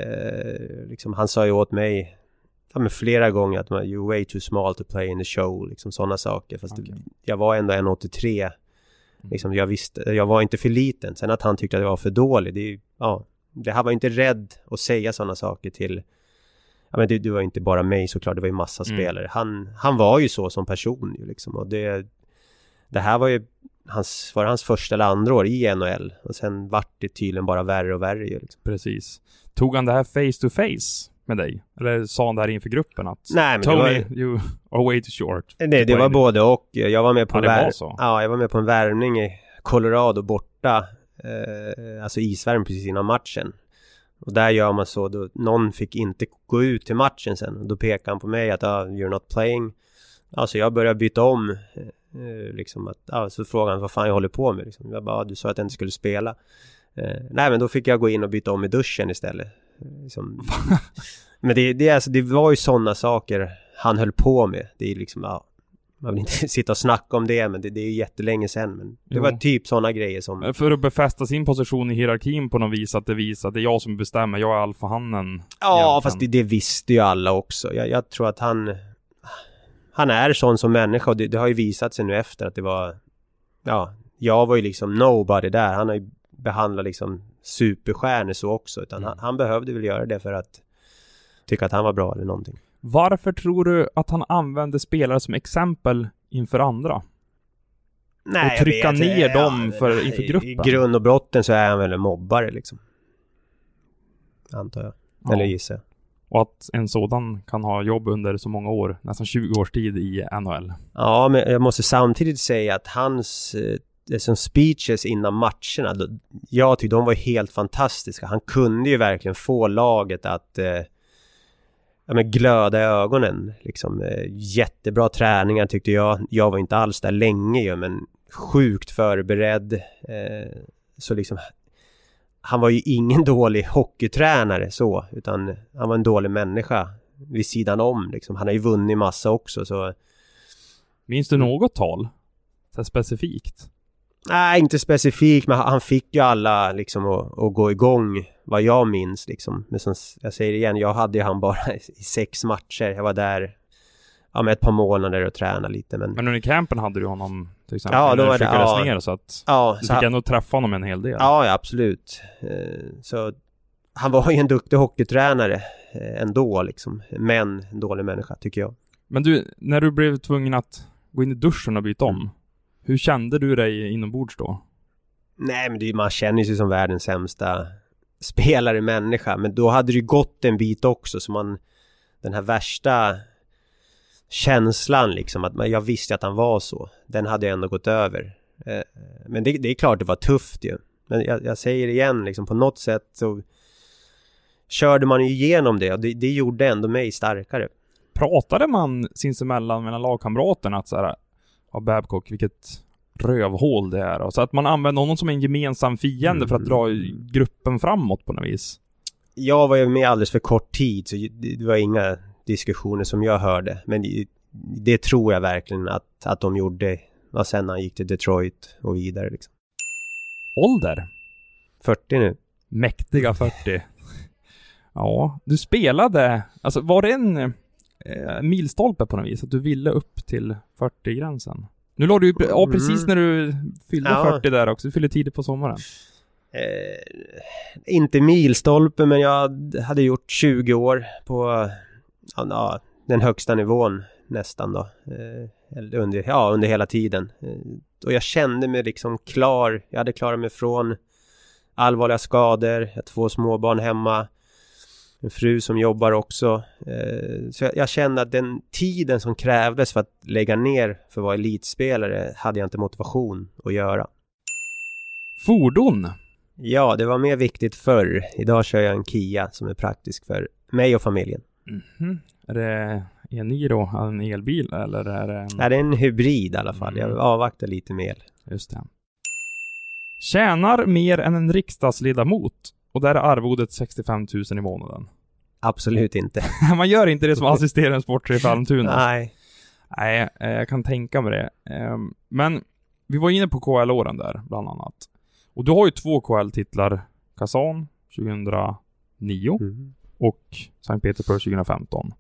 Eh, liksom, han sa ju åt mig ja, men flera gånger att man, you're way too small to play in the show, liksom sådana saker. Fast okay. det, jag var ändå en åttiotre. Liksom, jag visste, jag var inte för liten. Sen att han tyckte att jag var för dålig, det, ja, det här var inte rädd att säga sådana saker till. Ja, men det, det var inte bara mig såklart, det var ju massa mm. spelare. Han, han var ju så som person ju, liksom. Och det, det här var ju hans, var hans första eller andra år i N H L. Och sen vart det tydligen bara värre och värre ju, liksom. Precis. Tog han det här face to face med dig? Eller sa han det här inför gruppen att nej, men Tony, det var, you are way too short? Det, det var både och. Jag var med på ja, en vär- ja, jag var med på en värvning i Colorado borta. Eh, alltså isvärm precis innan matchen. Och där gör man så, då någon fick inte gå ut till matchen sen. Och då pekade han på mig att ah, you're not playing. Alltså jag började byta om. Eh, liksom att, ah, så frågade han vad fan jag håller på med. Liksom. Jag bara, ah, du sa att jag inte skulle spela. Eh, nej, men då fick jag gå in och byta om i duschen istället. Eh, liksom. Men det, det, alltså, det var ju sådana saker han höll på med. Det är liksom, ja, man vill inte sitta och snacka om det, men det, det är ju jättelänge sedan. Men det jo. var typ sådana grejer som... För att befästa sin position i hierarkin på något vis, att det visar att det är jag som bestämmer, jag är alfahannen. Ja, egentligen. Fast det, det visste ju alla också. Jag, jag tror att han... Han är sån som människa, och det, det har ju visat sig nu efter att det var... Ja, jag var ju liksom nobody där. Han har ju behandlat liksom superstjärnor så också. Utan mm. han, han behövde väl göra det för att tycka att han var bra eller någonting. Varför tror du att han använde spelare som exempel inför andra? Nej, och trycka vet, ner ja, dem för, inför gruppen? I grund och brotten så är han väl en mobbare liksom. Antar jag. Ja. Eller gissar jag. Och att en sådan kan ha jobb under så många år, nästan tjugo års tid i N H L. Ja, men jag måste samtidigt säga att hans eh, som speeches innan matcherna, då, jag tyckte de var helt fantastiska. Han kunde ju verkligen få laget att eh, ja, men glöda i ögonen. Liksom, eh, jättebra träningar tyckte jag. Jag var inte alls där länge ju, men sjukt förberedd. Eh, så liksom... Han var ju ingen dålig hockeytränare så, utan han var en dålig människa vid sidan om. Liksom. Han har ju vunnit massa också. Så... Minns du något tal? Så specifikt? Nej, inte specifikt, men han fick ju alla liksom att, att gå igång, vad jag minns. Liksom. Men som jag säger igen, jag hade ju han bara i sex matcher. Jag var där ja, med ett par månader och tränade lite. Men, men under campen hade du honom till exempel? Ja, då var det, ja, ner, så att ja, du så fick ändå träffa honom en hel del. Ja, ja absolut. Så han var ju en duktig hockeytränare ändå, liksom. Men en dålig människa, tycker jag. Men du, när du blev tvungen att gå in i duschen och byta om, mm. hur kände du dig inombords då? Nej, men det, man känner sig som världens sämsta spelare människa. Men då hade det ju gått en bit också, så man, den här värsta känslan liksom, att man, jag visste att han var så, den hade jag ändå gått över. Eh, men det, det är klart det var tufft ju. Men jag, jag säger igen, liksom, på något sätt så körde man ju igenom det, och det, det gjorde ändå mig starkare. Pratade man sinsemellan mellan lagkamraterna att så här, av Babcock, vilket rövhål det är. Så att man använder honom som en gemensam fiende mm. för att dra gruppen framåt på något vis. Jag var ju med alldeles för kort tid, så det var inga diskussioner som jag hörde. Men det tror jag verkligen att, att de gjorde. Och sen han gick till Detroit och vidare liksom. Ålder? fyrtio nu. Mäktiga fyrtio. Ja, du spelade, alltså var det en eh, milstolpe på något vis att du ville upp till fyrtio-gränsen? Nu låg du ju ja, precis när du fyllde ja. fyrtio där också, du fyllde tidigt på sommaren. Eh, inte milstolpe, men jag hade gjort tjugo år på ja, den högsta nivån nästan då. Eh, under, ja, under hela tiden. Eh, och jag kände mig liksom klar, jag hade klarat mig från allvarliga skador, jag har två småbarn hemma, en fru som jobbar också. Eh, så jag, jag kände att den tiden som krävdes för att lägga ner för att vara elitspelare hade jag inte motivation att göra. Fordon? Ja, det var mer viktigt förr. Idag kör jag en Kia som är praktisk för mig och familjen. Mm-hmm. Är det en Niro, en elbil eller är det en... Nej, det är en hybrid i alla fall. Mm. Jag avvaktar lite med el. Just det. Tjänar mer än en riksdagsledamot och där är arvodet sextiofem tusen i månaden. Absolut inte. Man gör inte det som assisterande sportchef i Almtuna. Nej. Nej, jag kan tänka mig det. Men vi var inne på K L-åren där bland annat. Och du har ju två K L-titlar. Kazan tjugohundranio mm. och Sankt Petersburg tjugohundrafemton.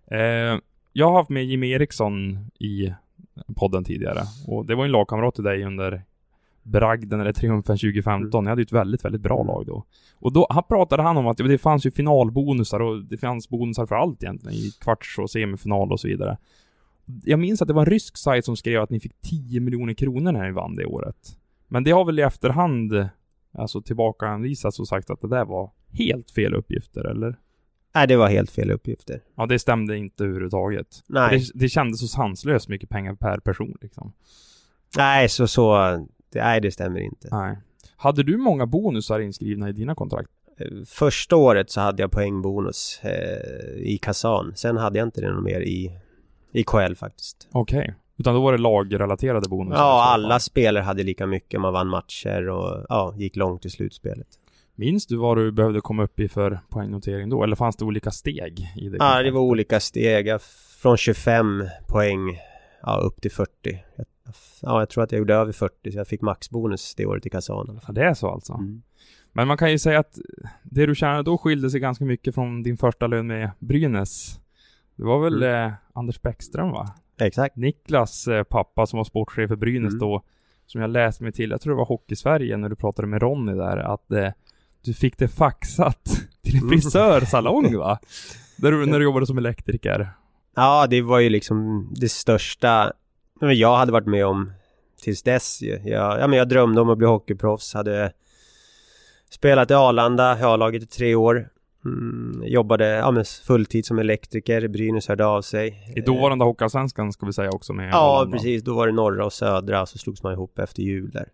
Jag har haft med Jimmy Eriksson i podden tidigare. Och det var en lagkamrat till dig under bragden eller triumfen tjugofemton. Mm. Jag hade ju ett väldigt, väldigt bra lag då. Och då han pratade han om att det fanns ju finalbonusar och det fanns bonusar för allt egentligen i kvarts och semifinal och så vidare. Jag minns att det var en rysk sajt som skrev att ni fick tio miljoner kronor när ni vann det året. Men det har väl i efterhand alltså tillbakaanvisats och sagt att det där var helt fel uppgifter, eller? Nej, det var helt fel uppgifter. Ja, det stämde inte överhuvudtaget. Nej. Det, det kändes så sanslöst mycket pengar per person liksom. Nej, så så... Det, nej, det stämmer inte. Nej. Hade du många bonusar inskrivna i dina kontrakt? Första året så hade jag poängbonus eh, i Kazan. Sen hade jag inte det något mer i, i K L faktiskt. Okej. Okay. Utan då var det lagrelaterade bonusar? Ja, alla spelare hade lika mycket. Man vann matcher och ja, gick långt i slutspelet. Minns du vad du behövde komma upp i för poängnotering då? Eller fanns det olika steg i det? Ja, det var olika steg. Från tjugofem poäng ja, upp till fyrtio. Ja, jag tror att jag gjorde över fyrtio så jag fick maxbonus det året i Kazan. Ja, det är så alltså. Mm. Men man kan ju säga att det du tjänade då skilde sig ganska mycket från din första lön med Brynäs. Det var väl mm. eh, Anders Bäckström, va? Exakt. Niklas eh, pappa som var sportchef för Brynäs mm. då, som jag läste mig till, jag tror det var Hockey-Sverige när du pratade med Ronny där, att eh, du fick det faxat till en frisörsalong, va? Där du, när du jobbade som elektriker. Ja, det var ju liksom det största jag hade varit med om tills dess. Jag, ja, men jag drömde om att bli hockeyproffs. Hade spelat i Arlanda, jag har laget i tre år. Mm, jobbade ja, men fulltid som elektriker. Brynäs hörde av sig. I dåvarande Hockeyallsvenskan ska vi säga också med. Ja, Arlanda. Precis. Då var det norra och södra och så slogs man ihop efter jul där.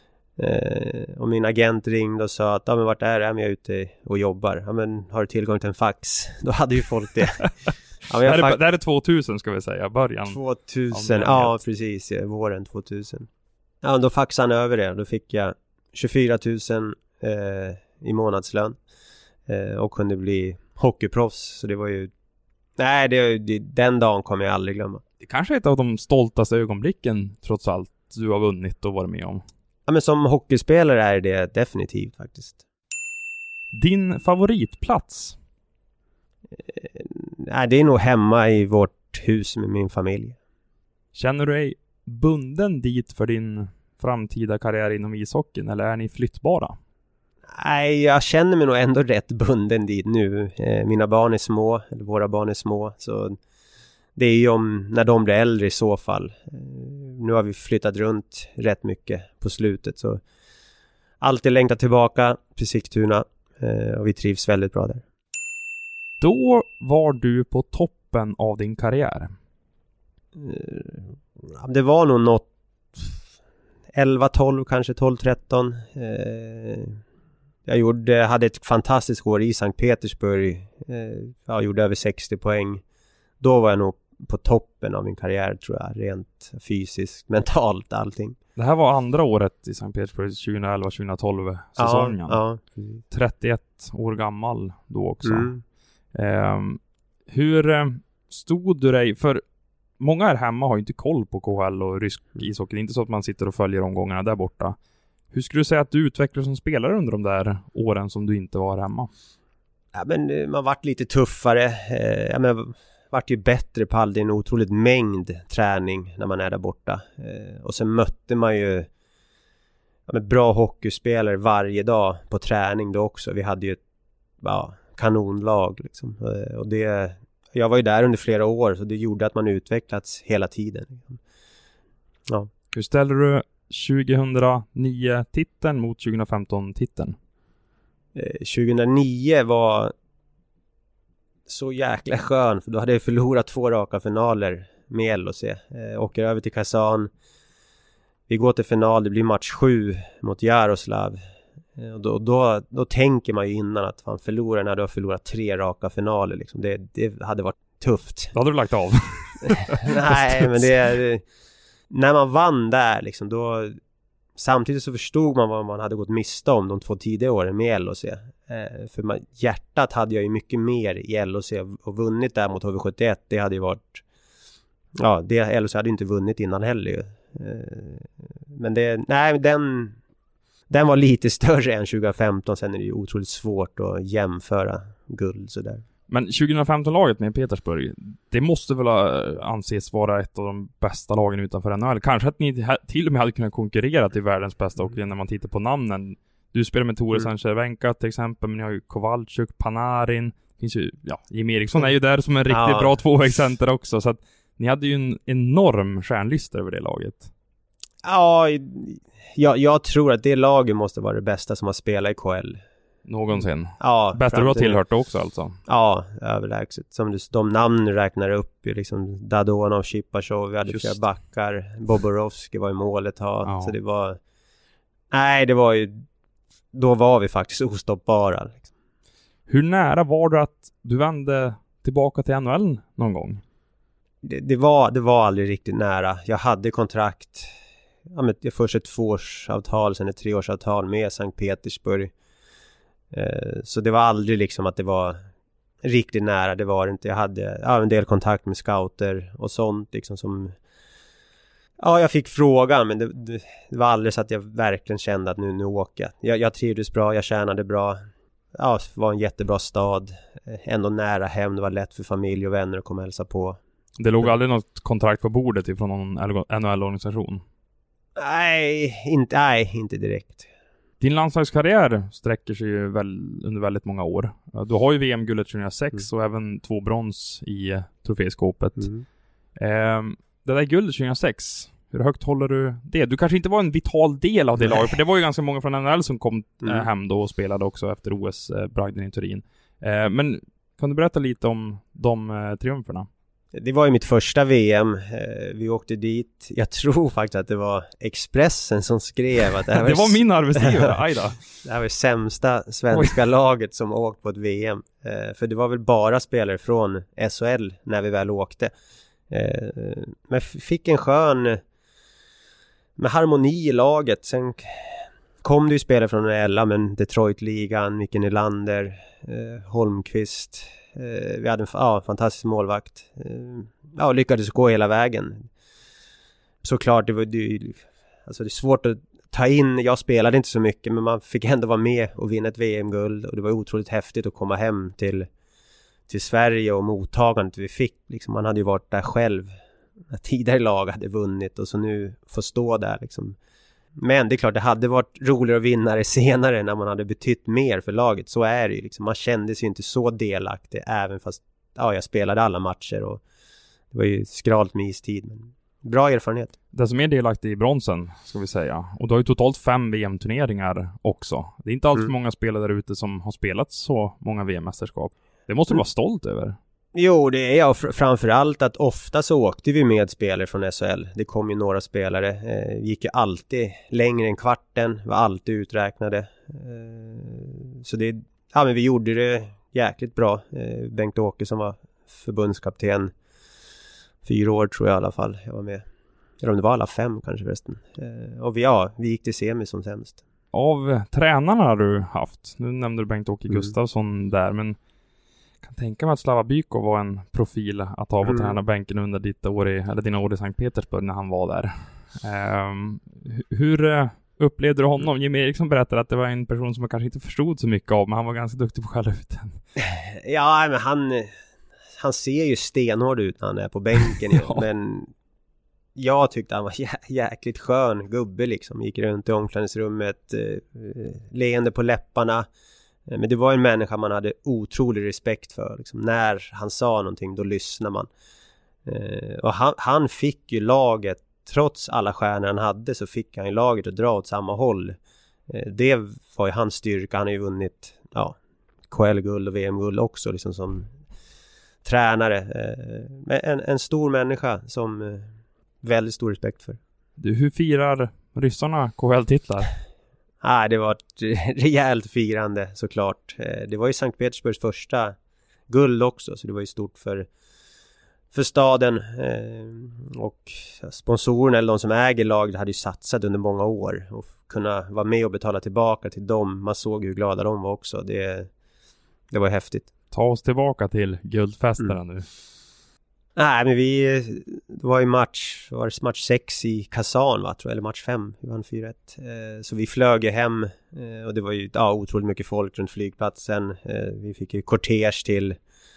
Eh, och min agent ringde och sa att ja, men vart är det? Ja, men jag är ute och jobbar. Ja, men har du tillgång till en fax? Då hade ju folk det. Ja, det, är, det är tvåtusen ska vi säga, början. tvåtusen, ja precis, ja, våren tvåtusen. Ja, då faxade han över det. Då fick jag tjugofyra tusen eh, i månadslön. Eh, och kunde bli hockeyproffs. Så det var ju... Nej, det, det, den dagen kommer jag aldrig glömma. Det kanske är ett av de stoltaste ögonblicken, trots allt, du har vunnit och varit med om. Ja, men som hockeyspelare är det definitivt faktiskt. Din favoritplats? Nej, det är nog hemma i vårt hus med min familj. Känner du dig bunden dit för din framtida karriär inom ishockeyn eller är ni flyttbara? Nej, jag känner mig nog ändå rätt bunden dit nu. Eh, mina barn är små, eller våra barn är små, så det är ju om när de blir äldre i så fall. Eh, nu har vi flyttat runt rätt mycket på slutet, så alltid längtat tillbaka till Sigtuna eh, och vi trivs väldigt bra där. Då var du på toppen av din karriär. Det var nog något elva tolv, kanske tolv tretton. Jag gjorde, hade ett fantastiskt år i Sankt Petersburg. Jag gjorde över sextio poäng. Då var jag nog på toppen av min karriär tror jag. Rent fysiskt, mentalt, allting. Det här var andra året i Sankt Petersburg, tjugoelva tjugohitolv säsongen. Ja, ja. trettioett år gammal då också. Mm. Eh, hur eh, stod du dig, för många här hemma har ju inte koll på K H L och rysk ishockey. Det är inte så att man sitter och följer omgångarna där borta. Hur skulle du säga att du utvecklades som spelare under de där åren som du inte var hemma? Ja, men man vart lite tuffare. Eh, ja, men vart ju bättre på all en otroligt mängd träning när man är där borta. Eh, och sen mötte man ju ja, men bra hockeyspelare varje dag på träning då också. Vi hade ju ett ja, kanonlag liksom. Eh, och det, jag var ju där under flera år så det gjorde att man utvecklats hela tiden. Ja. Hur ställer du tjugohundranio-titeln mot tjugohundrafemton-titeln? Eh, tjugohundranio var så jäkla skön för då hade jag förlorat två raka finaler med L H C. Eh, åker över till Kazan. Vi går till final, det blir match sju mot Jaroslav. Eh, och då, då, då tänker man ju innan att fan förlorar när du har förlorat tre raka finaler. Liksom. Det, det hade varit tufft. Då hade du lagt av. Nej, men det, det när man vann där liksom, då samtidigt så förstod man vad man hade gått miste om de två tidiga åren med L H C. Eh, för man, hjärtat hade jag ju mycket mer i L H C och vunnit där mot H V sjuttioett. Det hade ju varit ja, det L H C hade ju inte vunnit innan heller ju. Eh, men det, nej, den den var lite större än tjugohundrafemton. Sen är det ju otroligt svårt att jämföra guld sådär. Men tjugohundrafemton-laget med Petersburg, det måste väl anses vara ett av de bästa lagen utanför N H L. Kanske att ni till och med hade kunnat konkurrera till världens bästa och när man tittar på namnen. Du spelar med Tore mm. Sanchevenka till exempel, men ni har ju Kowalczyk, Panarin. Finns ju, ja, Jim Eriksson är ju där som en riktigt ja. bra tvåvägscenter också. Så att ni hade ju en enorm stjärnlista över det laget. Ja, jag, jag tror att det laget måste vara det bästa som har spelat i K H L. Någonsin. Ja, bättre du har tillhört också alltså. Ja, överlägset. Som du, de namn du räknar upp liksom Dadonov, Chipachov, vi hade flera backar. Boborovski var i målet ha. Ja. Så det var nej, det var ju då var vi faktiskt ostoppbara liksom. Hur nära var det att du vände tillbaka till N H L någon gång? Det, det var det var aldrig riktigt nära. Jag hade kontrakt ja, men först ett tvåårsavtal, sen ett treårsavtal med Sankt Petersburg. Så det var aldrig liksom att det var riktigt nära, det var inte. Jag hade ja, en del kontakt med scouter och sånt liksom som ja, jag fick frågan men det, det, det var aldrig så att jag verkligen kände att nu, nu åker jag. Jag trivdes bra, jag tjänade bra. Ja, det var en jättebra stad. Ändå nära hem, det var lätt för familj och vänner att komma och hälsa på. Det låg aldrig något kontrakt på bordet ifrån någon N H L-organisation? Nej, inte, nej, inte direkt. Din landslagskarriär sträcker sig ju väl under väldigt många år. Du har ju V M-guldet tjugohundrasex mm. och även två brons i troféskåpet. Mm. Eh, det där guldet tjugohundrasex, hur högt håller du det? Du kanske inte var en vital del av det Nej. laget, för det var ju ganska många från N H L som kom mm. eh, hem då och spelade också efter O S-bragden eh, i Turin. Eh, men kan du berätta lite om de eh, triumferna? Det var ju mitt första V M. Vi åkte dit. Jag tror faktiskt att det var Expressen som skrev att det här var, det var min arbetsgivare, ajda. Det här var det sämsta svenska Oj. laget som åkt på ett V M. För det var väl bara spelare från S H L när vi väl åkte. Men fick en skön med harmoni i laget. Sen kom det ju spelare från alla, men Detroit-ligan, Micke Nylander, Holmqvist. Vi hade en ja, fantastisk målvakt. Ja, lyckades gå hela vägen. Såklart, det var det, alltså det är svårt att ta in. Jag spelade inte så mycket, men man fick ändå vara med och vinna ett V M-guld. Och det var otroligt häftigt att komma hem till, till Sverige och mottagandet vi fick. Liksom, man hade ju varit där själv när tidigare lag hade vunnit och så nu får stå där liksom. Men det är klart, det hade varit roligare att vinna det senare när man hade betytt mer för laget. Så är det ju liksom. Man kände sig inte så delaktig även fast ja, jag spelade alla matcher och det var ju skralt med istid. Men bra erfarenhet. Det som är delaktig i bronsen ska vi säga. Och du har ju totalt fem V M-turneringar också. Det är inte alls mm. för många spelare där ute som har spelat så många V M-mästerskap. Det måste du vara stolt över. Jo, det är jag framförallt att ofta så åkte vi med spelare från S H L. Det kom ju några spelare. Eh, gick ju alltid längre än kvarten. Var alltid uträknade. Eh, så det, ja men vi gjorde det jäkligt bra. Eh, Bengt Åke som var förbundskapten fyra år tror jag i alla fall jag var med. Eller om det var alla fem kanske förresten. Eh, och vi, ja, vi gick till semi som sämst. Av tränarna du haft, nu nämnde du Bengt-Åke Mm. Gustafsson där, men jag kan tänka mig att Slava Byko var en profil att ha på Mm. tränarbänken under ditt år i, eller dina år i Sankt Petersburg när han var där. Um, hur uh, upplevde du honom? Jimmy Eriksson berättade att det var en person som man kanske inte förstod så mycket av, men han var ganska duktig på att skälla ut den. Ja, men han, han ser ju stenhård ut när han är på bänken. Ja. Men jag tyckte han var jä- jäkligt skön gubbe liksom. Gick runt i omklädningsrummet, eh, leende på läpparna. Eh, men det var en människa man hade otrolig respekt för. Liksom. När han sa någonting, då lyssnar man. Eh, och han, han fick ju laget, trots alla stjärnor han hade, så fick han ju laget att dra åt samma håll. Eh, det var ju hans styrka. Han har ju vunnit, ja, K L-guld och V M-guld också liksom som tränare. Eh, en, en stor människa som eh, väldigt stor respekt för. Du, hur firar ryssarna K H L-titlar? Ah, det var ett rejält firande såklart. Eh, det var ju Sankt Petersburgs första guld också, så det var ju stort för, för staden. Eh, och sponsorerna eller de som äger laget hade ju satsat under många år och kunna vara med och betala tillbaka till dem. Man såg hur glada de var också. Det, det var häftigt. Ta oss tillbaka till guldfesterna Mm. nu. Nej, men vi, det var ju match, var det match sex i Kazan va, tror jag, eller match fem, vi vann fyra ett. Eh, så vi flög hem eh, och det var ju ja, otroligt mycket folk runt flygplatsen. Eh, vi fick ju kortege till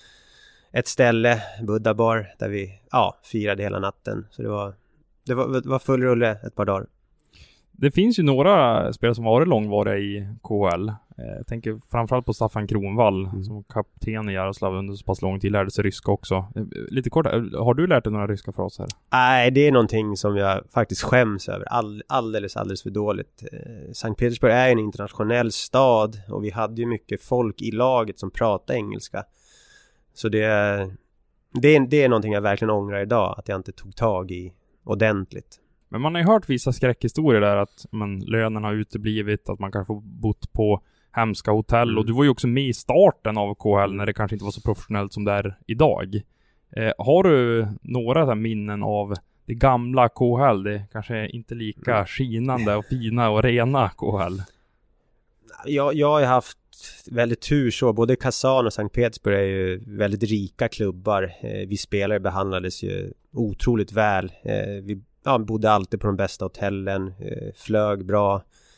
ett ställe, Buddha Bar, där vi ja, firade hela natten. Så det var, det var, det var full rulle ett par dagar. Det finns ju några spelare som varit långvariga i K H L. Jag tänker framförallt på Staffan Kronvall mm. som kapten i Jaroslav under så pass lång tid, lärde sig ryska också. Lite kort, har du lärt dig några ryska fraser? Nej, det är någonting som jag faktiskt skäms över. All, alldeles, alldeles för dåligt. Eh, Sankt Petersburg är en internationell stad och vi hade ju mycket folk i laget som pratar engelska. Så det, det, är, det är någonting jag verkligen ångrar idag, att jag inte tog tag i ordentligt. Men man har ju hört vissa skräckhistorier där att man, lönen har uteblivit, att man kan få bott på hemska hotell. Mm. Och du var ju också med i starten av K H L när det kanske inte var så professionellt som det är idag. Eh, har du några där minnen av det gamla K H L? Det kanske inte lika mm. skinande och fina och rena K H L. Jag, jag har haft väldigt tur så. Både Kazan och Sankt Petersburg är ju väldigt rika klubbar. Eh, vi spelare behandlades ju otroligt väl. Eh, vi ja, bodde alltid på de bästa hotellen. Eh, flög bra.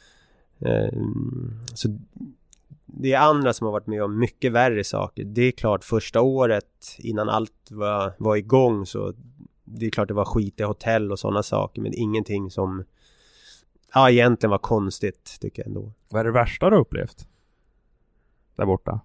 Eh, så det är andra som har varit med om mycket värre saker. Det är klart första året innan allt var, var igång, så det är klart det var skit i hotell och sådana saker, men ingenting som ja, egentligen var konstigt tycker jag ändå. Vad är det värsta du har upplevt där borta?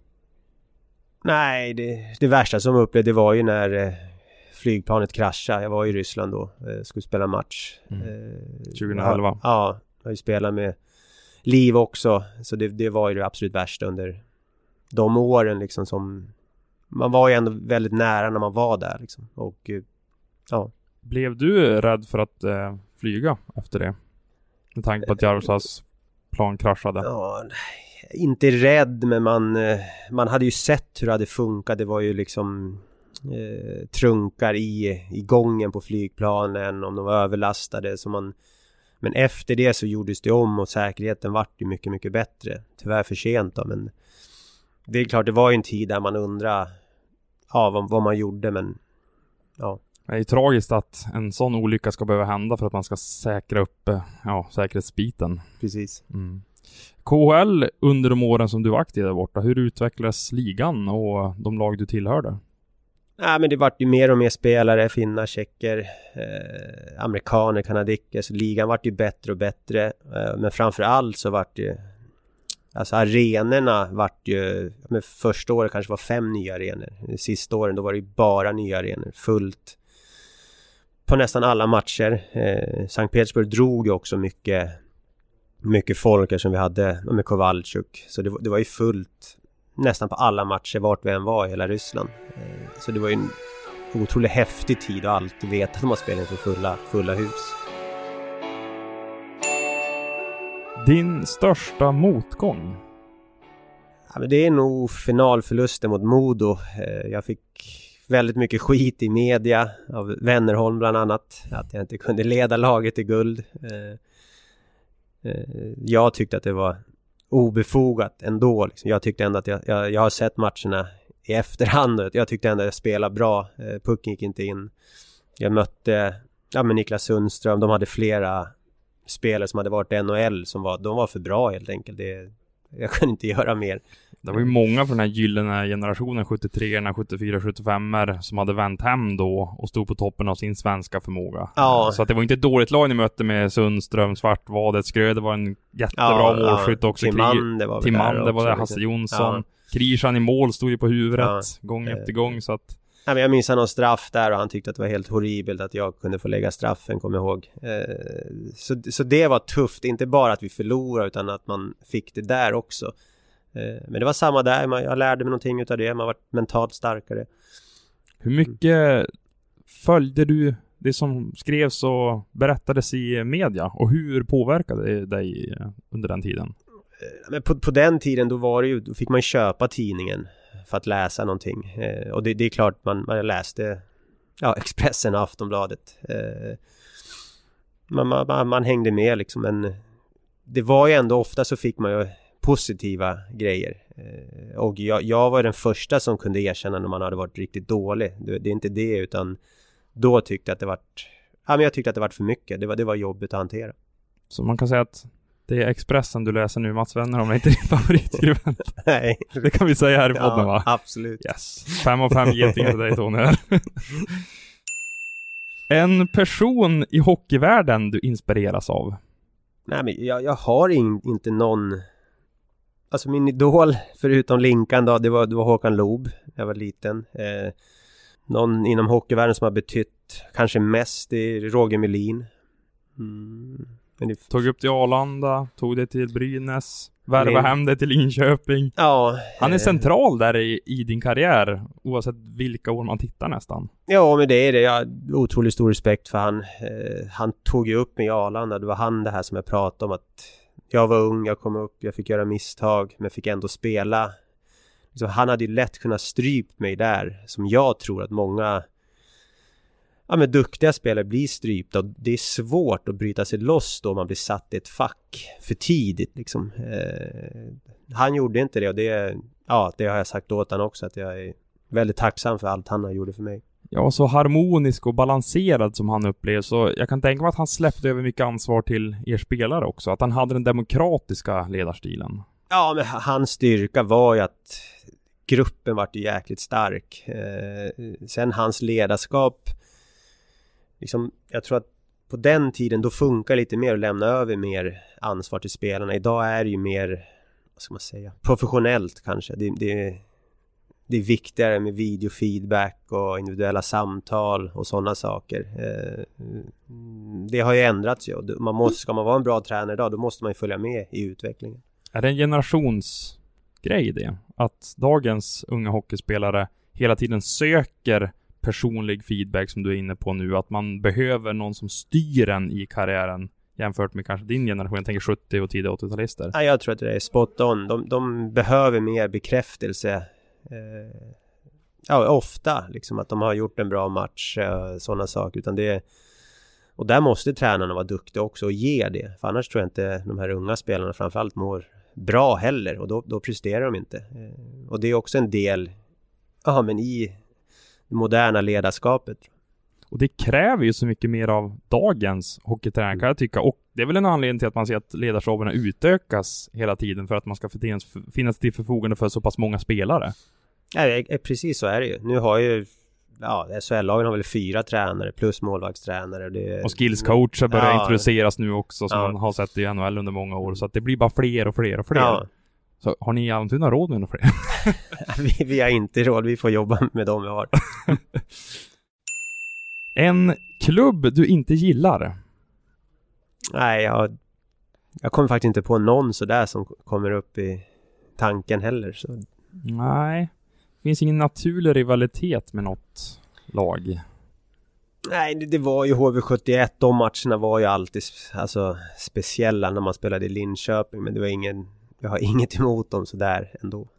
Nej, det, det värsta som jag upplevde det var ju när eh, flygplanet kraschade. Jag var i Ryssland då, eh, skulle spela match. Mm. Eh, tjugoelva. Ja, ja, jag har ju spelat med Liv också, så det, det var ju det absolut värsta under de åren liksom, som man var ju ändå väldigt nära när man var där liksom. Och ja. Blev du rädd för att eh, flyga efter det? Med tanke på att Jaroslavs plan kraschade. Ja, inte rädd, men man, man hade ju sett hur det hade funkat. Det var ju liksom eh, trunkar i, i gången på flygplanen, om de var överlastade. Så man, men efter det så gjordes det om och säkerheten vart ju mycket, mycket bättre. Tyvärr för sent då, men det är klart, det var ju en tid där man undrar ja, vad, vad man gjorde, men ja. Det är ju tragiskt att en sån olycka ska behöva hända för att man ska säkra upp ja, säkerhetsbiten. Precis. Mm. K H L under de åren som du var aktiv där borta, hur utvecklades ligan och de lag du tillhörde? Ja, men det vart ju mer och mer spelare, finnar, tjecker, eh, amerikaner, kanadiker, så ligan vart ju bättre och bättre. Eh, men framförallt så vart ju, alltså arenorna vart ju, men första året kanske var fem nya arenor. Sista åren då var det ju bara nya arenor, fullt på nästan alla matcher. Eh, Sankt Petersburg drog ju också mycket, mycket folk som vi hade med Kovalchuk. Så det, det var ju fullt nästan på alla matcher vart vi än var i hela Ryssland. Eh, så det var ju en otroligt häftig tid att alltid veta att man spelar för fulla, fulla hus. Din största motgång? Ja, men det är nog finalförlusten mot Modo. Eh, jag fick väldigt mycket skit i media av Wennerholm bland annat. Att jag inte kunde leda laget till guld. Eh, eh, jag tyckte att det var obefogat ändå. Liksom. Jag tyckte ändå att jag, jag, jag har sett matcherna i efterhand. Jag tyckte ändå att jag spelade bra. Eh, pucken gick inte in. Jag mötte ja, men Niklas Sundström. De hade flera spelare som hade varit i N H L som var, de var för bra helt enkelt. Det, jag kunde inte göra mer. Det var ju många från den här gyllene generationen sjuttiotre, sjuttiofyra, sjuttiofem som hade vänt hem då och stod på toppen av sin svenska förmåga. Ja. Så att det var inte ett dåligt lag ni mötte med Sundström, Svartvadet, Skröder var en jättebra ja, målskytt ja. också. Timander var väl Timander där var det, också, Hasse liksom. Jonsson. Ja. Krishan i mål stod ju på huvudet Ja. gång Eh. efter gång så att... Ja, men jag minns någon straff där och han tyckte att det var helt horribelt att jag kunde få lägga straffen, kommer jag ihåg. Eh, så, så det var tufft, inte bara att vi förlorade utan att man fick det där också. Eh, men det var samma där, man, jag lärde mig någonting utav det, man var mentalt starkare. Hur mycket följde du det som skrevs och berättades i media och hur påverkade det dig under den tiden? Eh, men på, på den tiden då var det ju, då fick man köpa tidningen för att läsa någonting. Eh, och det, det är klart man, man läste ja, Expressen och Aftonbladet. Eh, man, man, man hängde med liksom, men det var ju ändå ofta så fick man ju positiva grejer. Eh, och jag, jag var den första som kunde erkänna när man hade varit riktigt dålig. Det, det är inte det, utan då tyckte jag att det var ja, men jag tyckte att det var för mycket. Det var, det var jobbigt att hantera. Så man kan säga att det är Expressen du läser nu, Mats Wennerholm, det är inte din favoritskribent. Nej. Det kan vi säga här i podden, ja, va? Absolut. Yes. Fem av fem getingar till dig, Tony. En person i hockeyvärlden du inspireras av? Nej, men jag, jag har in, inte någon... Alltså min idol, förutom Linkan då, det var, det var Håkan Loob. Jag var liten. Eh, någon inom hockeyvärlden som har betytt kanske mest är Roger Melin. Mm. Men det... Tog upp till Arlanda, tog det till Brynäs, värva Lin... hem det till Linköping. Ja. Han är eh... central där i, i din karriär, oavsett vilka år man tittar nästan. Ja, men det är det. Jag har otroligt stor respekt för han. Eh, han tog ju upp mig i Arlanda. Det var han det här som jag pratade om, att jag var ung, jag kom upp, jag fick göra misstag, men fick ändå spela. Så han hade ju lätt kunnat strypt mig där, som jag tror att många ja, men duktiga spelare blir strypta. Och det är svårt att bryta sig loss då man blir satt i ett fack för tidigt. Liksom. Eh, han gjorde inte det, och det, ja, det har jag sagt åt han också, att jag är väldigt tacksam för allt han har gjort för mig. Ja, så harmonisk och balanserad som han upplevs. Så jag kan tänka mig att han släppte över mycket ansvar till er spelare också. Att han hade den demokratiska ledarstilen. Ja, men hans styrka var ju att gruppen var ju jäkligt stark. Eh, sen hans ledarskap, liksom, jag tror att på den tiden då funkar lite mer att lämna över mer ansvar till spelarna. Idag är det ju mer, vad ska man säga, professionellt kanske. Det, det, det är viktigare med videofeedback och individuella samtal och sådana saker. Eh, det har ju ändrats ju. Man måste, ska man vara en bra tränare idag, då måste man ju följa med i utvecklingen. Är det en generationsgrej det? Att dagens unga hockeyspelare hela tiden söker personlig feedback som du är inne på nu, att man behöver någon som styr en i karriären jämfört med kanske din generation, jag tänker sjuttio och tidiga åttio-talister. Ja, jag tror att det är spot on. De, de behöver mer bekräftelse. Eh, ja, ofta liksom att de har gjort en bra match, eh, sådana saker. Utan det, och där måste tränarna vara duktiga också och ge det. För annars tror jag inte de här unga spelarna framförallt mår bra heller. Och då, då presterar de inte. Eh, och det är också en del ja, men i det moderna ledarskapet. Och det kräver ju så mycket mer av dagens hockeytränare, kan jag tycka. Och det är väl en anledning till att man ser att ledarstaberna utökas hela tiden för att man ska finnas, finnas till förfogande för så pass många spelare. Ja, precis så är det ju. Nu har ju ja, S H L-lagen har väl fyra tränare plus målvaktstränare. Det, och skillscoacher börjar ja, introduceras nu också, som ja. man har sett i N H L under många år. Så att det blir bara fler och fler och fler. Ja. Så har ni i Almtuna råd med några fler? vi, vi har inte råd, vi får jobba med dem vi har. En klubb du inte gillar? Nej, jag, jag kommer faktiskt inte på någon sådär som kommer upp i tanken heller. Så. Nej, det finns ingen naturlig rivalitet med något lag. Nej, det, det var ju H V sjuttioett. De matcherna var ju alltid alltså, speciella när man spelade i Linköping. Men det var ingen, jag har inget emot dem sådär ändå.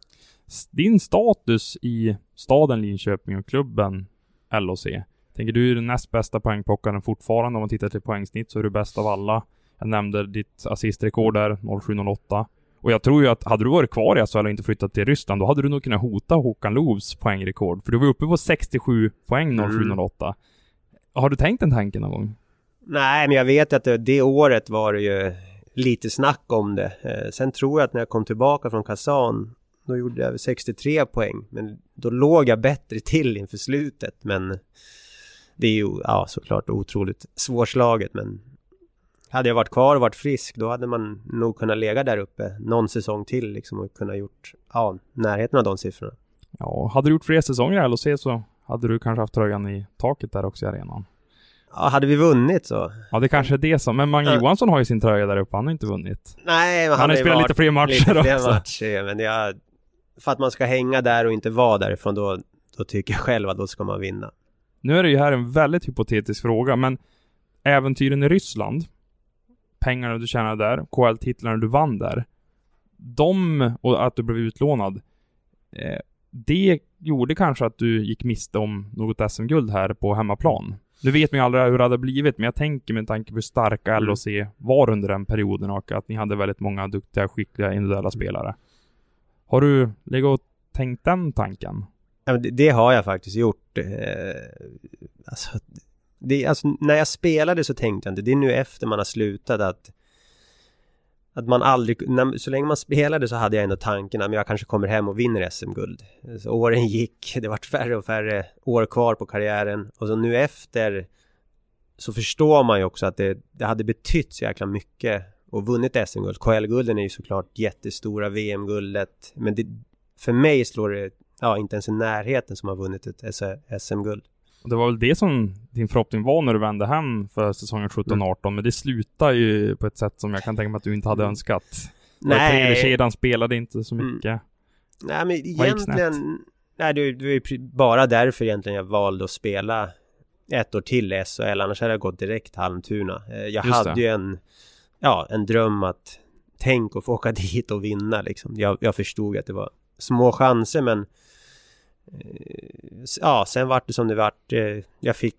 din status i staden Linköping och klubben L O C. Tänker du är den näst bästa poängplockaren fortfarande om man tittar till poängsnitt, så är du bäst av alla. Jag nämnde ditt assistrekord där, noll sju noll åtta. Och jag tror ju att hade du varit kvar i S H L och inte flyttat till Ryssland, då hade du nog kunnat hota Håkan Loos poängrekord. För du var uppe på sextiosju poäng noll sju noll åtta. Mm. Har du tänkt en tanke någon gång? Nej, men jag vet att det, det året var det ju lite snack om det. Eh, sen tror jag att när jag kom tillbaka från Kazan, då gjorde jag sextiotre poäng. Men då låg jag bättre till inför slutet. Men det är ju ja, såklart otroligt svårslaget. Men hade jag varit kvar och varit frisk, då hade man nog kunnat lägga där uppe någon säsong till liksom, och kunna gjort ja, närheten av de siffrorna. Ja, hade du gjort fler säsonger i L O C så hade du kanske haft tröjan i taket där också i arenan. Ja, hade vi vunnit så. Ja, det kanske är det som. Men Mange ja. Johansson har ju sin tröja där uppe. Han har inte vunnit. Nej, men han, han har spelat lite fler matcher lite fler också. matcher, men jag, för att man ska hänga där och inte vara därifrån, då, då tycker jag själv att då ska man vinna. Nu är det ju här en väldigt hypotetisk fråga, men äventyren i Ryssland, pengarna du tjänade där, K H L-titlarna du vann där, de, och att du blev utlånad, eh, det gjorde kanske att du gick miste om något S M-guld här på hemmaplan. Nu vet man ju aldrig hur det hade blivit, men jag tänker med tanke på hur starka L O C var under den perioden och att ni hade väldigt många duktiga, skickliga individuella spelare. Har du legat och tänkt den tanken? Ja, det, det har jag faktiskt gjort. Eh, alltså, det, alltså, när jag spelade så tänkte jag inte, det är nu efter man har slutat att att man aldrig, när, så länge man spelade så hade jag ändå tanken att jag kanske kommer hem och vinner S M-guld. Så åren gick, det vart färre och färre år kvar på karriären. Och så nu efter så förstår man ju också att det, det hade betytt så jäkla mycket och vunnit S M-guld. K H L-gulden är ju såklart jättestora, V M-guldet. Men det, för mig slår det ja, inte ens i närheten som har vunnit ett S M-guld. Och det var väl det som din förhoppning var när du vände hem för säsongen sjutton arton. Mm. Men det slutar ju på ett sätt som jag kan tänka mig att du inte hade önskat. Nej. Tredje kedjan spelade inte så mycket. Mm. Nej, men egentligen... Nej, det, det var ju bara därför egentligen jag valde att spela ett år till i S H L. Annars hade jag gått direkt till Almtuna. Jag Just hade det. ju en, ja, en dröm att tänka och få åka dit och vinna. Liksom. Jag, jag förstod att det var små chanser, men ja, sen vart det som det vart. Jag fick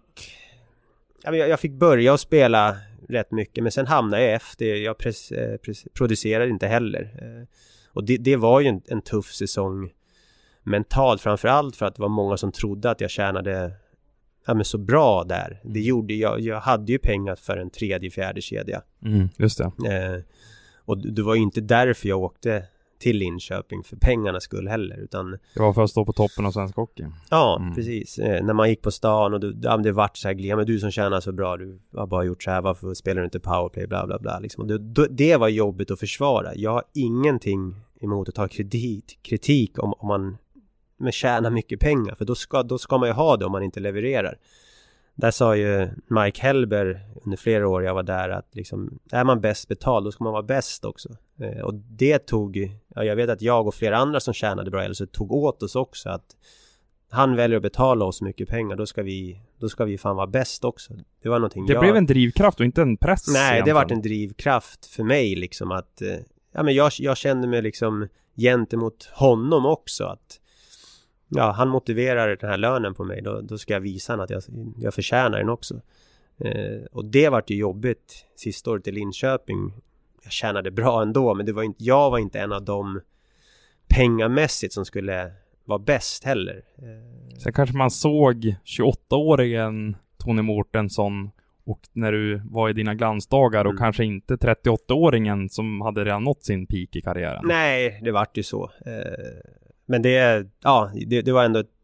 jag fick börja att spela rätt mycket, men sen hamnade jag efter. Jag pres, pres, producerade inte heller. Och det, det var ju en, en tuff säsong mentalt, framförallt för att det var många som trodde att jag tjänade ja, men så bra där. Det gjorde jag. Jag hade ju pengar för en tredje, fjärde kedja. Mm, just det. Eh, och det var ju inte därför jag åkte till Linköping för pengarnas skull heller, utan det var för att stå på toppen av svensk hockey. Ja, mm. precis. Eh, när man gick på stan och du, ja, det vart så här, ja, men du som tjänar så bra, du har bara gjort så här, varför spelar du inte powerplay, bla bla bla liksom. Och det, det var jobbigt att försvara. Jag har ingenting emot att ta kritik, kritik om, om man men tjänar mycket pengar, för då ska, då ska man ju ha det om man inte levererar. Där sa ju Mike Hellberg under flera år jag var där att liksom, är man bäst betald, då ska man vara bäst också. Eh, och det tog, ja, jag vet att jag och flera andra som tjänade bra eller så tog åt oss också att han väljer att betala oss mycket pengar, då ska vi, då ska vi fan vara bäst också. Det var någonting Det jag... blev en drivkraft och inte en press. Nej, egentligen. Det var en drivkraft för mig liksom att, eh, ja men jag, jag kände mig liksom gentemot honom också att ja, han motiverar den här lönen på mig, då, då ska jag visa att jag, jag förtjänar den också. Eh, och det var ju jobbigt sista året i Linköping. Jag tjänade bra ändå, men det var inte, jag var inte en av dem pengamässigt som skulle vara bäst heller. Eh. Sen kanske man såg tjugoåttaåringen Tony Mårtensson och när du var i dina glansdagar mm. och kanske inte trettioåttaåringen som hade redan nått sin peak i karriären. Nej, det var ju så. Eh. Men det, ja, det, det var ändå ett,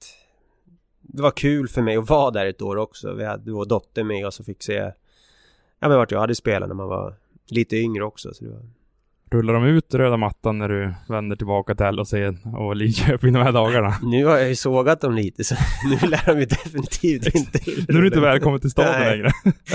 det var kul för mig att vara där ett år också. Vi hade vår dotter med och så fick se ja, men vart jag hade spelat när man var lite yngre också. Så det var... Rullar de ut röda mattan när du vänder tillbaka till L och C och Linköping de här dagarna? Nu har jag ju sågat dem lite, så nu lär de ju definitivt inte. Nu är du inte välkommen till staden längre.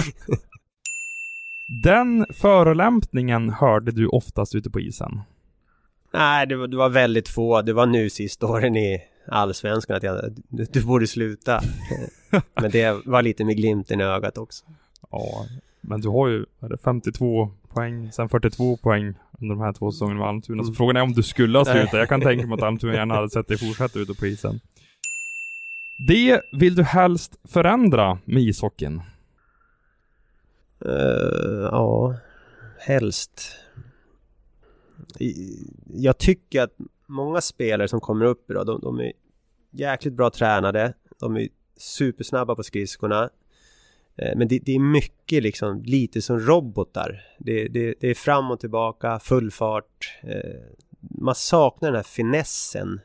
Den förolämpningen hörde du oftast ute på isen? Nej, det var, det var väldigt få. Det var nu sista åren i Allsvenskan att jag, du, du borde sluta. Men det var lite med glimten i ögat också. Ja, men du har ju femtiotvå poäng, sen fyrtiotvå poäng under de här två säsongerna med Almtuna. Mm. Så frågan är om du skulle ha slutat. Jag kan tänka mig att Almtuna gärna hade sett dig fortsätta ute på isen. Det vill du helst förändra med ishockeyn? Uh, ja, helst. Jag tycker att många spelare som kommer upp idag, de, de är jäkligt bra tränade. De är supersnabba på skridskorna. Men det, det är mycket liksom lite som robotar. Det, det, det är fram och tillbaka, full fart. Man saknar den här finessen.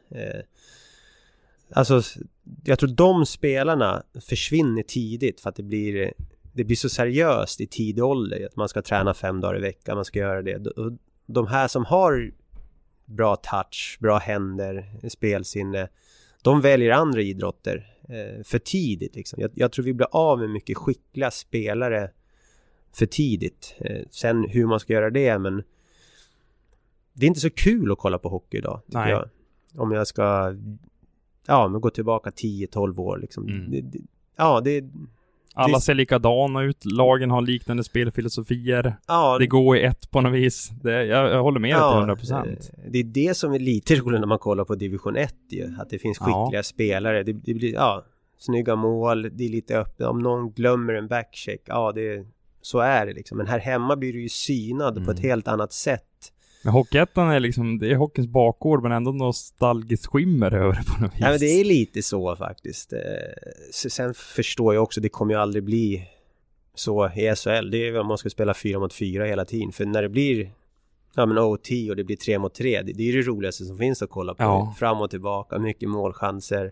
Alltså, jag tror de spelarna försvinner tidigt för att det blir, det blir så seriöst i tidig ålder. Att man ska träna fem dagar i veckan, man ska göra det. De här som har bra touch, bra händer, spelsinne, de väljer andra idrotter eh, för tidigt. Liksom. Jag, jag tror vi blir av med mycket skickliga spelare för tidigt. Eh, sen hur man ska göra det, men det är inte så kul att kolla på hockey idag, tycker Nej. jag. Om jag ska ja, men gå tillbaka tio tolv år. Liksom. Mm. Det, det, ja, det Alla det, ser likadana ut. Lagen har liknande spelfilosofier. Ja, det går i ett på något vis. Det, jag, jag håller med ja, till hundra procent. Det är det som är lite roligt när man kollar på division ett ju. Att det finns skickliga ja. spelare. Det, det blir ja, snygga mål. Det är lite öppet. Om någon glömmer en backcheck. Ja, det, så är det liksom. Men här hemma blir du ju synad mm. på ett helt annat sätt. Men Hockeyettan är liksom, det är hockeyns bakgård, men ändå nostalgiskt skimmer över det på något vis. Ja, men det är lite så faktiskt. Sen förstår jag också, det kommer ju aldrig bli så i S H L. Det är om man ska spela fyra mot fyra hela tiden. För när det blir ja, men O T och det blir tre mot tre, det, det är det roligaste som finns att kolla på. Ja. Fram och tillbaka, mycket målchanser.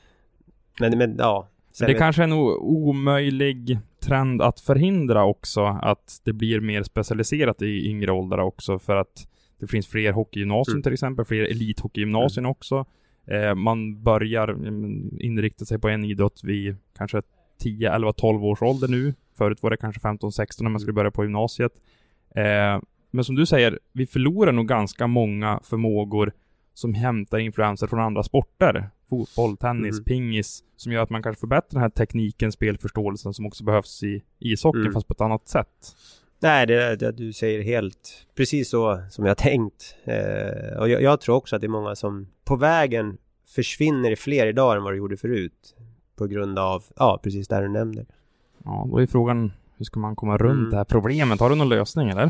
Men, men ja. Men det är kanske en o- omöjlig trend att förhindra också, att det blir mer specialiserat i yngre åldrar också, för att det finns fler hockeygymnasium mm. till exempel, fler elithockeygymnasium mm. också. Eh, man börjar inrikta sig på en idrott vid kanske tio, elva, tolv års ålder nu. Förut var det kanske femton, sexton när man skulle börja på gymnasiet. Eh, men som du säger, vi förlorar nog ganska många förmågor som hämtar influenser från andra sporter. Fotboll, tennis, mm. pingis, som gör att man kanske förbättrar den här tekniken, spelförståelsen som också behövs i ishockeyn mm. fast på ett annat sätt. Nej, det, det du säger helt precis så som jag tänkt. Eh, och jag, jag tror också att det är många som på vägen försvinner i fler idag än vad det gjorde förut. På grund av, ja, precis där du nämnde. Ja, då är frågan, hur ska man komma runt mm. det här problemet? Har du någon lösning, eller?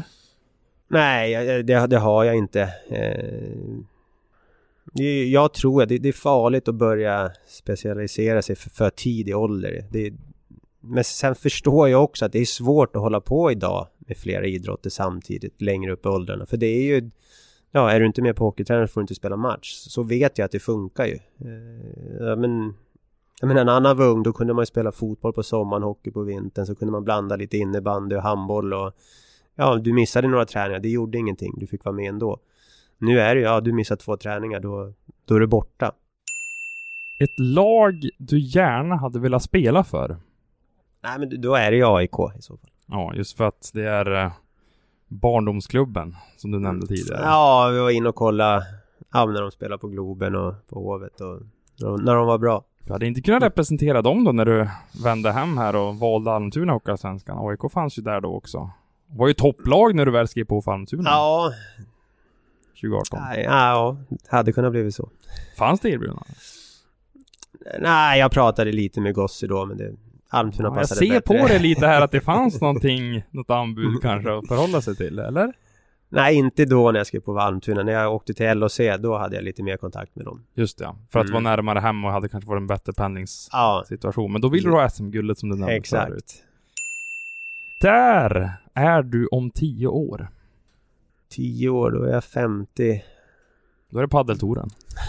Nej, det, det har jag inte. Eh, jag tror att det, det är farligt att börja specialisera sig för, för tidig ålder. Det, men sen förstår jag också att det är svårt att hålla på idag med flera idrotter samtidigt längre upp i åldrarna. För det är ju, ja, är du inte med på hockeytränare får du inte spela match. Så vet jag att det funkar ju. Ja, men, jag menar, när Anna var ung, då kunde man ju spela fotboll på sommaren, hockey på vintern. Så kunde man blanda lite innebandy och handboll. Och, ja, du missade några träningar, det gjorde ingenting. Du fick vara med ändå. Nu är det ju, ja, du missar två träningar, då, då är du borta. Ett lag du gärna hade velat spela för? Nej, men då är det ju A I K i så fall. Ja, just för att det är eh, barndomsklubben som du nämnde tidigare. Ja, vi var inne och kollade ja, när de spelade på Globen och på Hovet och när de, när de var bra. Du hade inte kunnat representera dem då när du vände hem här och valde Almtuna och Hockeyallsvenskan. A I K fanns ju där då också. Det var ju topplag när du väl skrev på för Almtuna. Ja. tjugo arton. Nej, ja, hade kunnat bli så. Fanns det erbjudande? Nej, jag pratade lite med Gossi då, men det Almtuna ja, passade jag ser bättre. på det lite här att det fanns någonting, något anbud kanske att förhålla sig till, eller? Nej, inte då när jag skrev på Almtuna. När jag åkte till L O C, då hade jag lite mer kontakt med dem. Just det, för att mm. vara närmare hem och hade kanske varit en bättre pendlingssituation. Ja. Men då vill du ha S M-guldet som du nämnde Exakt. förut. Där är du om tio år. Tio år, då är jag femtio. Då är det paddeltouren.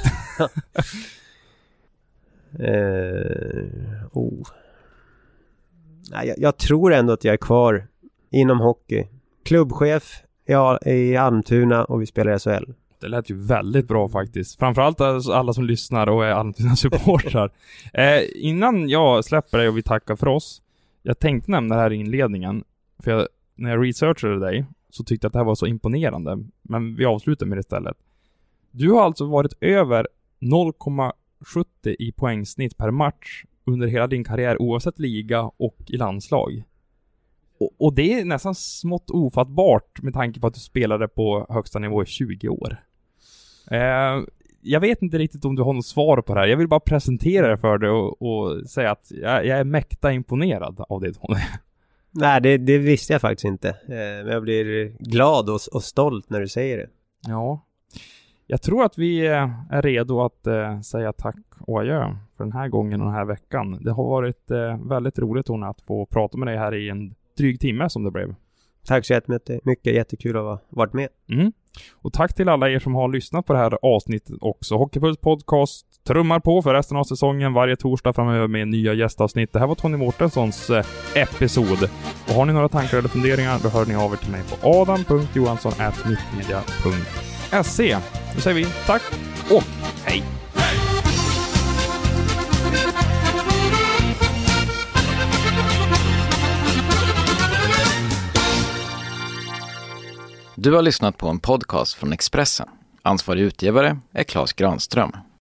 uh, oh. Nej, jag, jag tror ändå att jag är kvar inom hockey. Klubbchef ja, i Almtuna och vi spelar i S H L. Det lät ju väldigt bra faktiskt. Framförallt alla som lyssnar och är Almtuna-supportrar. eh, innan jag släpper dig och vi tackar för oss. Jag tänkte nämna det här i inledningen. För jag, när jag researchade dig så tyckte jag att det här var så imponerande. Men vi avslutar med det istället. Du har alltså varit över noll komma sjuttio i poängsnitt per match under hela din karriär oavsett liga och i landslag. Och, och det är nästan smått ofattbart med tanke på att du spelade på högsta nivå i tjugo år. Eh, jag vet inte riktigt om du har något svar på det här. Jag vill bara presentera det för dig och, och säga att jag, jag är mäkta imponerad av det, Tony. Nej, det, det visste jag faktiskt inte. Eh, men jag blir glad och, och stolt när du säger det. Ja. Jag tror att vi är redo att eh, säga tack och adjö för den här gången och den här veckan. Det har varit eh, väldigt roligt, Tony, att få prata med dig här i en dryg timme som det blev. Tack så jättemycket. Mycket jättekul att ha varit med. Mm. Och tack till alla er som har lyssnat på det här avsnittet också. Hockeypuls podcast trummar på för resten av säsongen varje torsdag framöver med nya gästavsnitt. Det här var Tony Mårtenssons eh, episod. Och har ni några tankar eller funderingar, då hör ni av er till mig på adam punkt johansson at mittmedia punkt se. Nu säger vi tack och hej! Du har lyssnat på en podcast från Expressen. Ansvarig utgivare är Claes Granström.